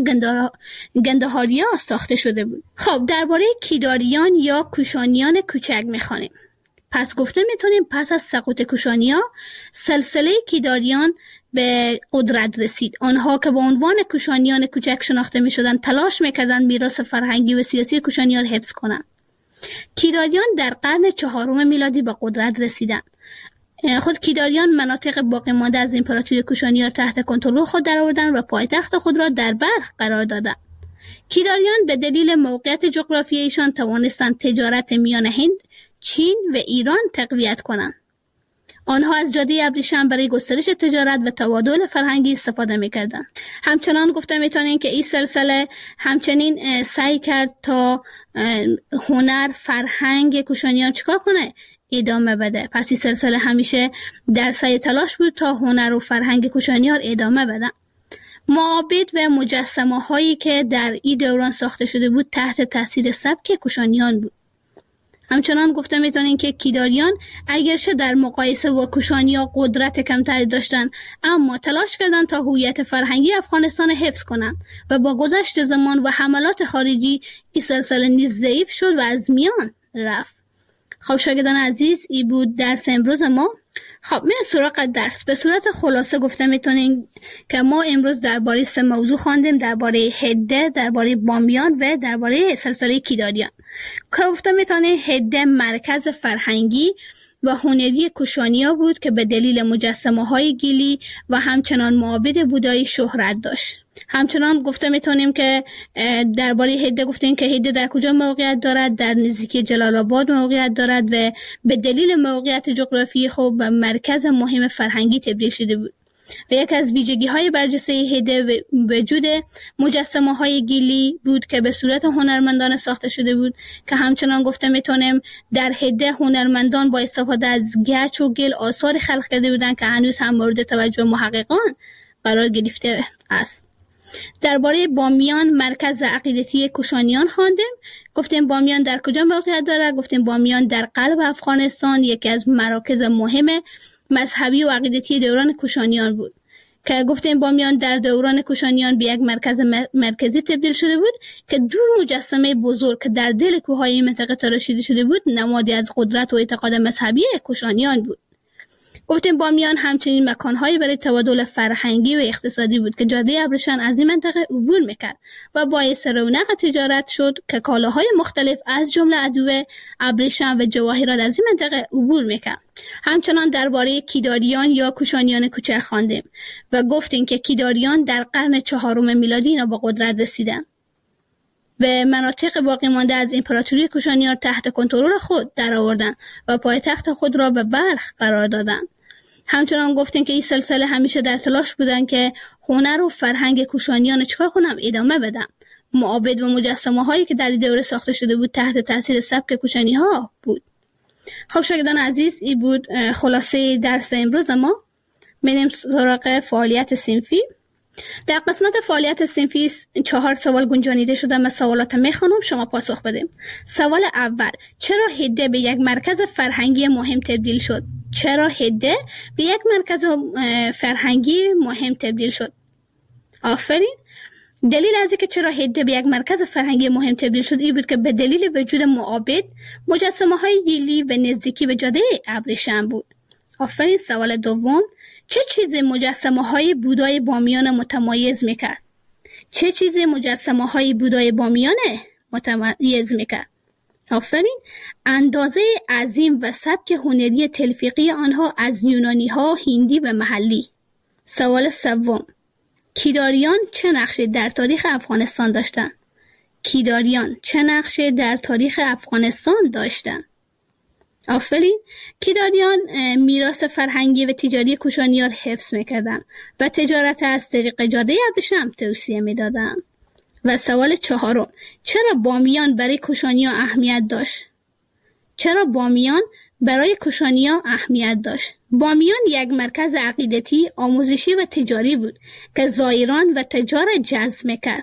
گندهاریا ساخته شده بود. خب درباره کیداریان یا کوشانیان کوچک میخوانیم. پس گفته میتونیم پس از سقوط کوشانیا سلسله کیداریان به قدرت رسید. آنها که با عنوان کوشانیان کوچک شناخته میشدند تلاش میکردند میراث فرهنگی و سیاسی کوشانیان را حفظ کنند. کیداریان در قرن چهارم میلادی به قدرت رسیدند. خود کیداریان مناطق باقی مانده از امپراتوری کوشانیان را تحت کنترل خود درآوردند و پایتخت خود را در بلخ قرار دادند. کیداریان به دلیل موقعیت جغرافیایی ایشان توانستند تجارت میان هند، چین و ایران تقویت کنند. آنها از جاده ابریشم برای گسترش تجارت و تبادل فرهنگی استفاده می‌کردند. همچنان گفته می‌تونیم که این سلسله همچنین سعی کرد تا هنر، فرهنگ کوشانیان چیکار کنه؟ ادامه بده. پس این سلسله همیشه در سعی تلاش بود تا هنر و فرهنگ کوشانیان ادامه بده. معابد و مجسمه هایی که در این دوران ساخته شده بود تحت تاثیر سبک کوشانیان بود. همچنان گفته میتونین که کیداریان اگرچه در مقایسه با کوشانیا قدرت کمتری داشتند، اما تلاش کردند تا هویت فرهنگی افغانستان حفظ کنند و با گذشت زمان و حملات خارجی این سلسله نیز ضعیف شد و از میان رفت. خب شاگردان عزیز، این بود درس امروز ما. خب میریم سراغ درس. به صورت خلاصه گفته میتونیم که ما امروز درباره سه موضوع خواندیم: درباره هده، درباره بامیان و درباره سلسله کیداریان. که گفته میتونیم هده مرکز فرهنگی و هنری کوشانیا بود که به دلیل مجسمه های گیلی و همچنان معابد بودایی شهرت داشت. همچنان گفته میتونیم که درباره هده گفتیم که هده در کجا موقعیت دارد؟ در نزدیکی جلال آباد موقعیت دارد و به دلیل موقعیت جغرافیایی خود به مرکز مهم فرهنگی تبدیل شده بود. و یک از ویژگی های برجسته هده وجود مجسمه های گیلی بود که به صورت هنرمندان ساخته شده بود که همچنان گفته میتونیم در هده هنرمندان با استفاده از گچ و گل آثار خلق کرده بودند که هنوز هم مورد توجه محققان قرار گرفته است. درباره بامیان مرکز عقیدتی کوشانیان خواندیم. گفتیم بامیان در کجا موقعیت دارد؟ گفتیم بامیان در قلب افغانستان یکی از مراکز مهم مذهبی و عقیدتی دوران کوشانیان بود که گفتیم بامیان در دوران کوشانیان به یک مرکز مرکزی تبدیل شده بود که دو مجسمه بزرگ که در دل کوههای این منطقه تراشیده شده بود نمادی از قدرت و اعتقاد مذهبی کوشانیان بود. گفتیم بامیان همچنین مکانهایی برای تبادل فرهنگی و اقتصادی بود که جاده ابریشم از این منطقه عبور میکرد و باعث رونق تجارت شد که کالاهای مختلف از جمله ادویه، ابریشم و جواهرات از این منطقه عبور میکرد. همچنان درباره کیداریان یا کوشانیان کوچک خواندیم و گفتیم که کیداریان در قرن چهارم میلادی اینا با قدرت رسیدند و مناطق باقی مانده از امپراتوری کوشانیان تحت کنترل خود درآوردند و پایتخت خود را به بلخ قرار دادند. همچنان گفتین که این سلسله همیشه در تلاش بودن که هنر و فرهنگ کوشانیان چکار کنم ادامه بدم. معابد و مجسمه هایی که در دوره ساخته شده بود تحت تاثیر سبک کوشانی ها بود. خب شاگردان عزیز، این بود خلاصه درس امروز ما. میریم سراغ فعالیت صنفی. در قسمت فعالیت صنفی چهار سوال گنجانیده شده. من سوالات میخوانم، شما پاسخ بدیم. سوال اول: چرا هده به یک مرکز فرهنگی مهم تبدیل شد؟ چرا هده به یک مرکز فرهنگی مهم تبدیل شد؟ آفرین. دلیل از اینکه چرا هده به یک مرکز فرهنگی مهم تبدیل شد این بود که به دلیل وجود معابد مجسمه های گیلی به نزدیکی به جاده ابریشم بود. آفرین. سوال دوم: چه چیزی مجسمه های بودای بامیان متمایز میکرد؟ چه چیزی مجسمه های بودای بامیان متمایز میکرد؟ آفرین. اندازه عظیم و سبک هنری تلفیقی آنها از یونانی ها، هندی و محلی. سوال سوم: کیداریان چه نقشی در تاریخ افغانستان داشتند؟ کیداریان چه نقشی در تاریخ افغانستان داشتند؟ آفرین. کیداریان میراث فرهنگی و تجاری کوشانیان حفظ میکردند و تجارت از طریق جاده ابریشم توصیه میدادند. و سوال چهارم: چرا بامیان برای کوشانیان اهمیت داشت؟ چرا بامیان برای کوشانیان اهمیت داشت؟ بامیان یک مرکز عقیدتی، آموزشی و تجاری بود که زائران و تجار جذب میکرد.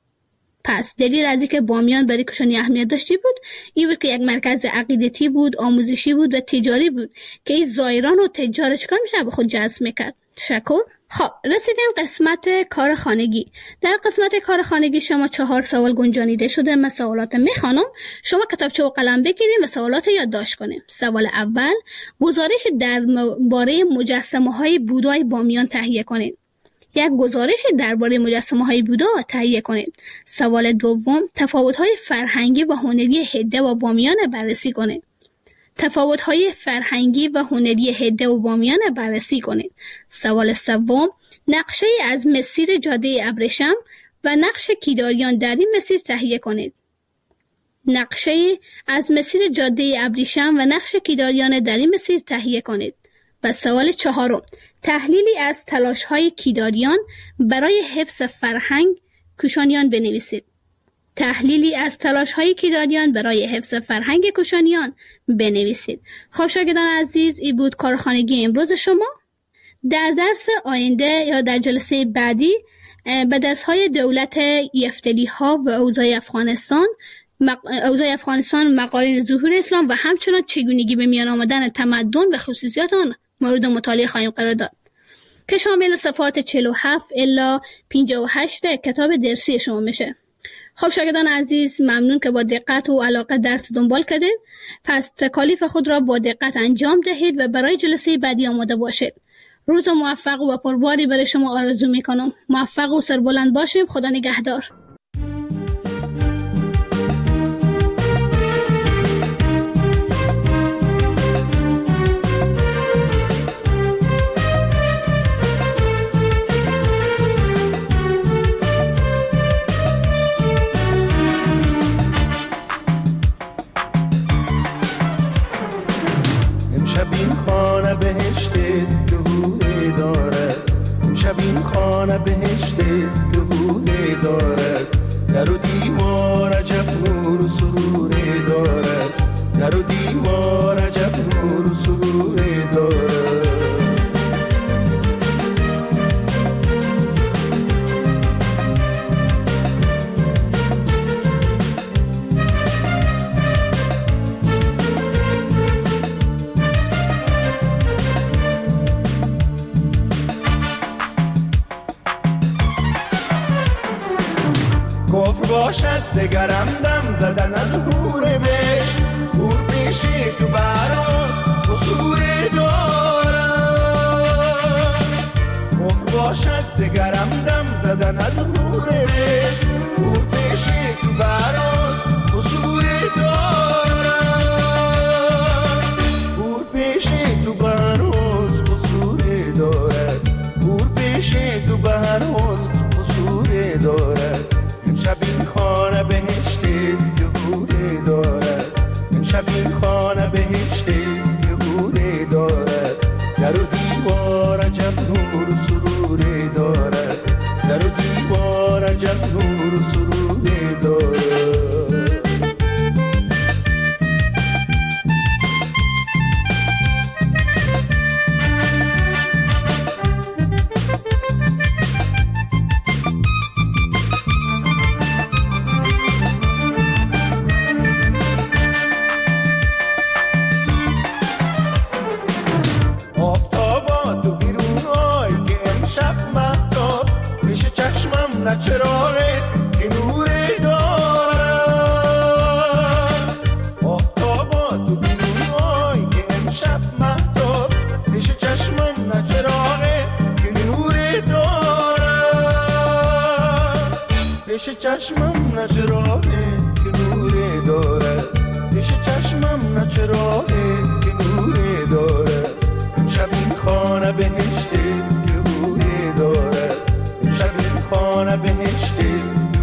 پس دلیل از اینکه بامیان برای کوشانی اهمیت داشتی بود این بود که یک مرکز عقیدتی بود، آموزشی بود و تجاری بود که این زائران و تجار چکار میشه به خود جذب میکرد. تشکر. خب رسیدیم قسمت کار خانگی. در قسمت کار خانگی شما چهار سوال گنجانیده شده. من سوالات میخوانم، شما کتابچه و قلم بگیرید و سوالات یادداشت کنید. سوال اول: گزارش درباره مجسمه های بودای بامیان تهیه کنید. یک گزارش درباره مجسمه های بودا تهیه کنید. سوال دوم: تفاوت های فرهنگی و هنری هده و بامیان بررسی کنید. تفاوت های فرهنگی و هنری هده و بامیان بررسی کنید. سوال سوم: نقشه از مسیر جاده ابریشم و نقش کیداریان در این مسیر تهیه کنید. نقشه از مسیر جاده ابریشم و نقش کیداریان در این مسیر تهیه کنید. و سوال چهارم: تحلیلی از تلاش‌های کیداریان برای حفظ فرهنگ کوشانیان بنویسید. تحلیلی از تلاش‌های کیداریان برای حفظ فرهنگ کوشانیان بنویسید. خب شاگردان عزیز، این بود کارخانگی امروز شما. در درس آینده یا در جلسه بعدی به درس‌های دولت یفتلی‌ها و اوضاع افغانستان اوضاع افغانستان، مقارن ظهور اسلام و همچنان چگونگی به میان آمدن تمدن و خصوصیات آن مورد مطالعه خواهیم قرار داد که شامل صفحات چهل و هفت الی پنجاه و هشت کتاب درسی شما میشه. خب شاگردان عزیز، ممنون که با دقت و علاقه درس دنبال کردید. پس تکالیف خود را با دقت انجام دهید و برای جلسه بعدی آماده باشید. روز موفق و پرباری برای شما آرزو میکنم. موفق و سربلند باشیم. خدا نگهدار. امشب این خانه بهشت است که حوره دارد، امشب این خانه بهشت است که حوره دارد، در و دیوار عجب نور و سروره دارد، در و دیوار عجب نور و سروره دارد. باشد دگرم دم زدن از حوره بش، حور پیشی تو براز قصوره دارد. کفر باشد دگرم دم زدن از حوره بش، حور پیشی تو براز قصوره دارد. حور پیشی تو براز قصوره دارد، حور پیشی تو براز قصوره دارد. امشب این خانه بهشت است که حوره دارد، امشب این خانه بهشت است که حوره دارد، در و دیوار نه چراغ است که نوری دارد. آفتابا تو بینوای که امشب مهتاب پیش چشمم نه چراغ است که نوری دارد. پیش چشمم نه چراغ است که نوری دارد. پیش چشمم نه چراغ است که نوری دارد. امشب این خانه بهشت است که بوی دارد. امشب این خانه بهشت است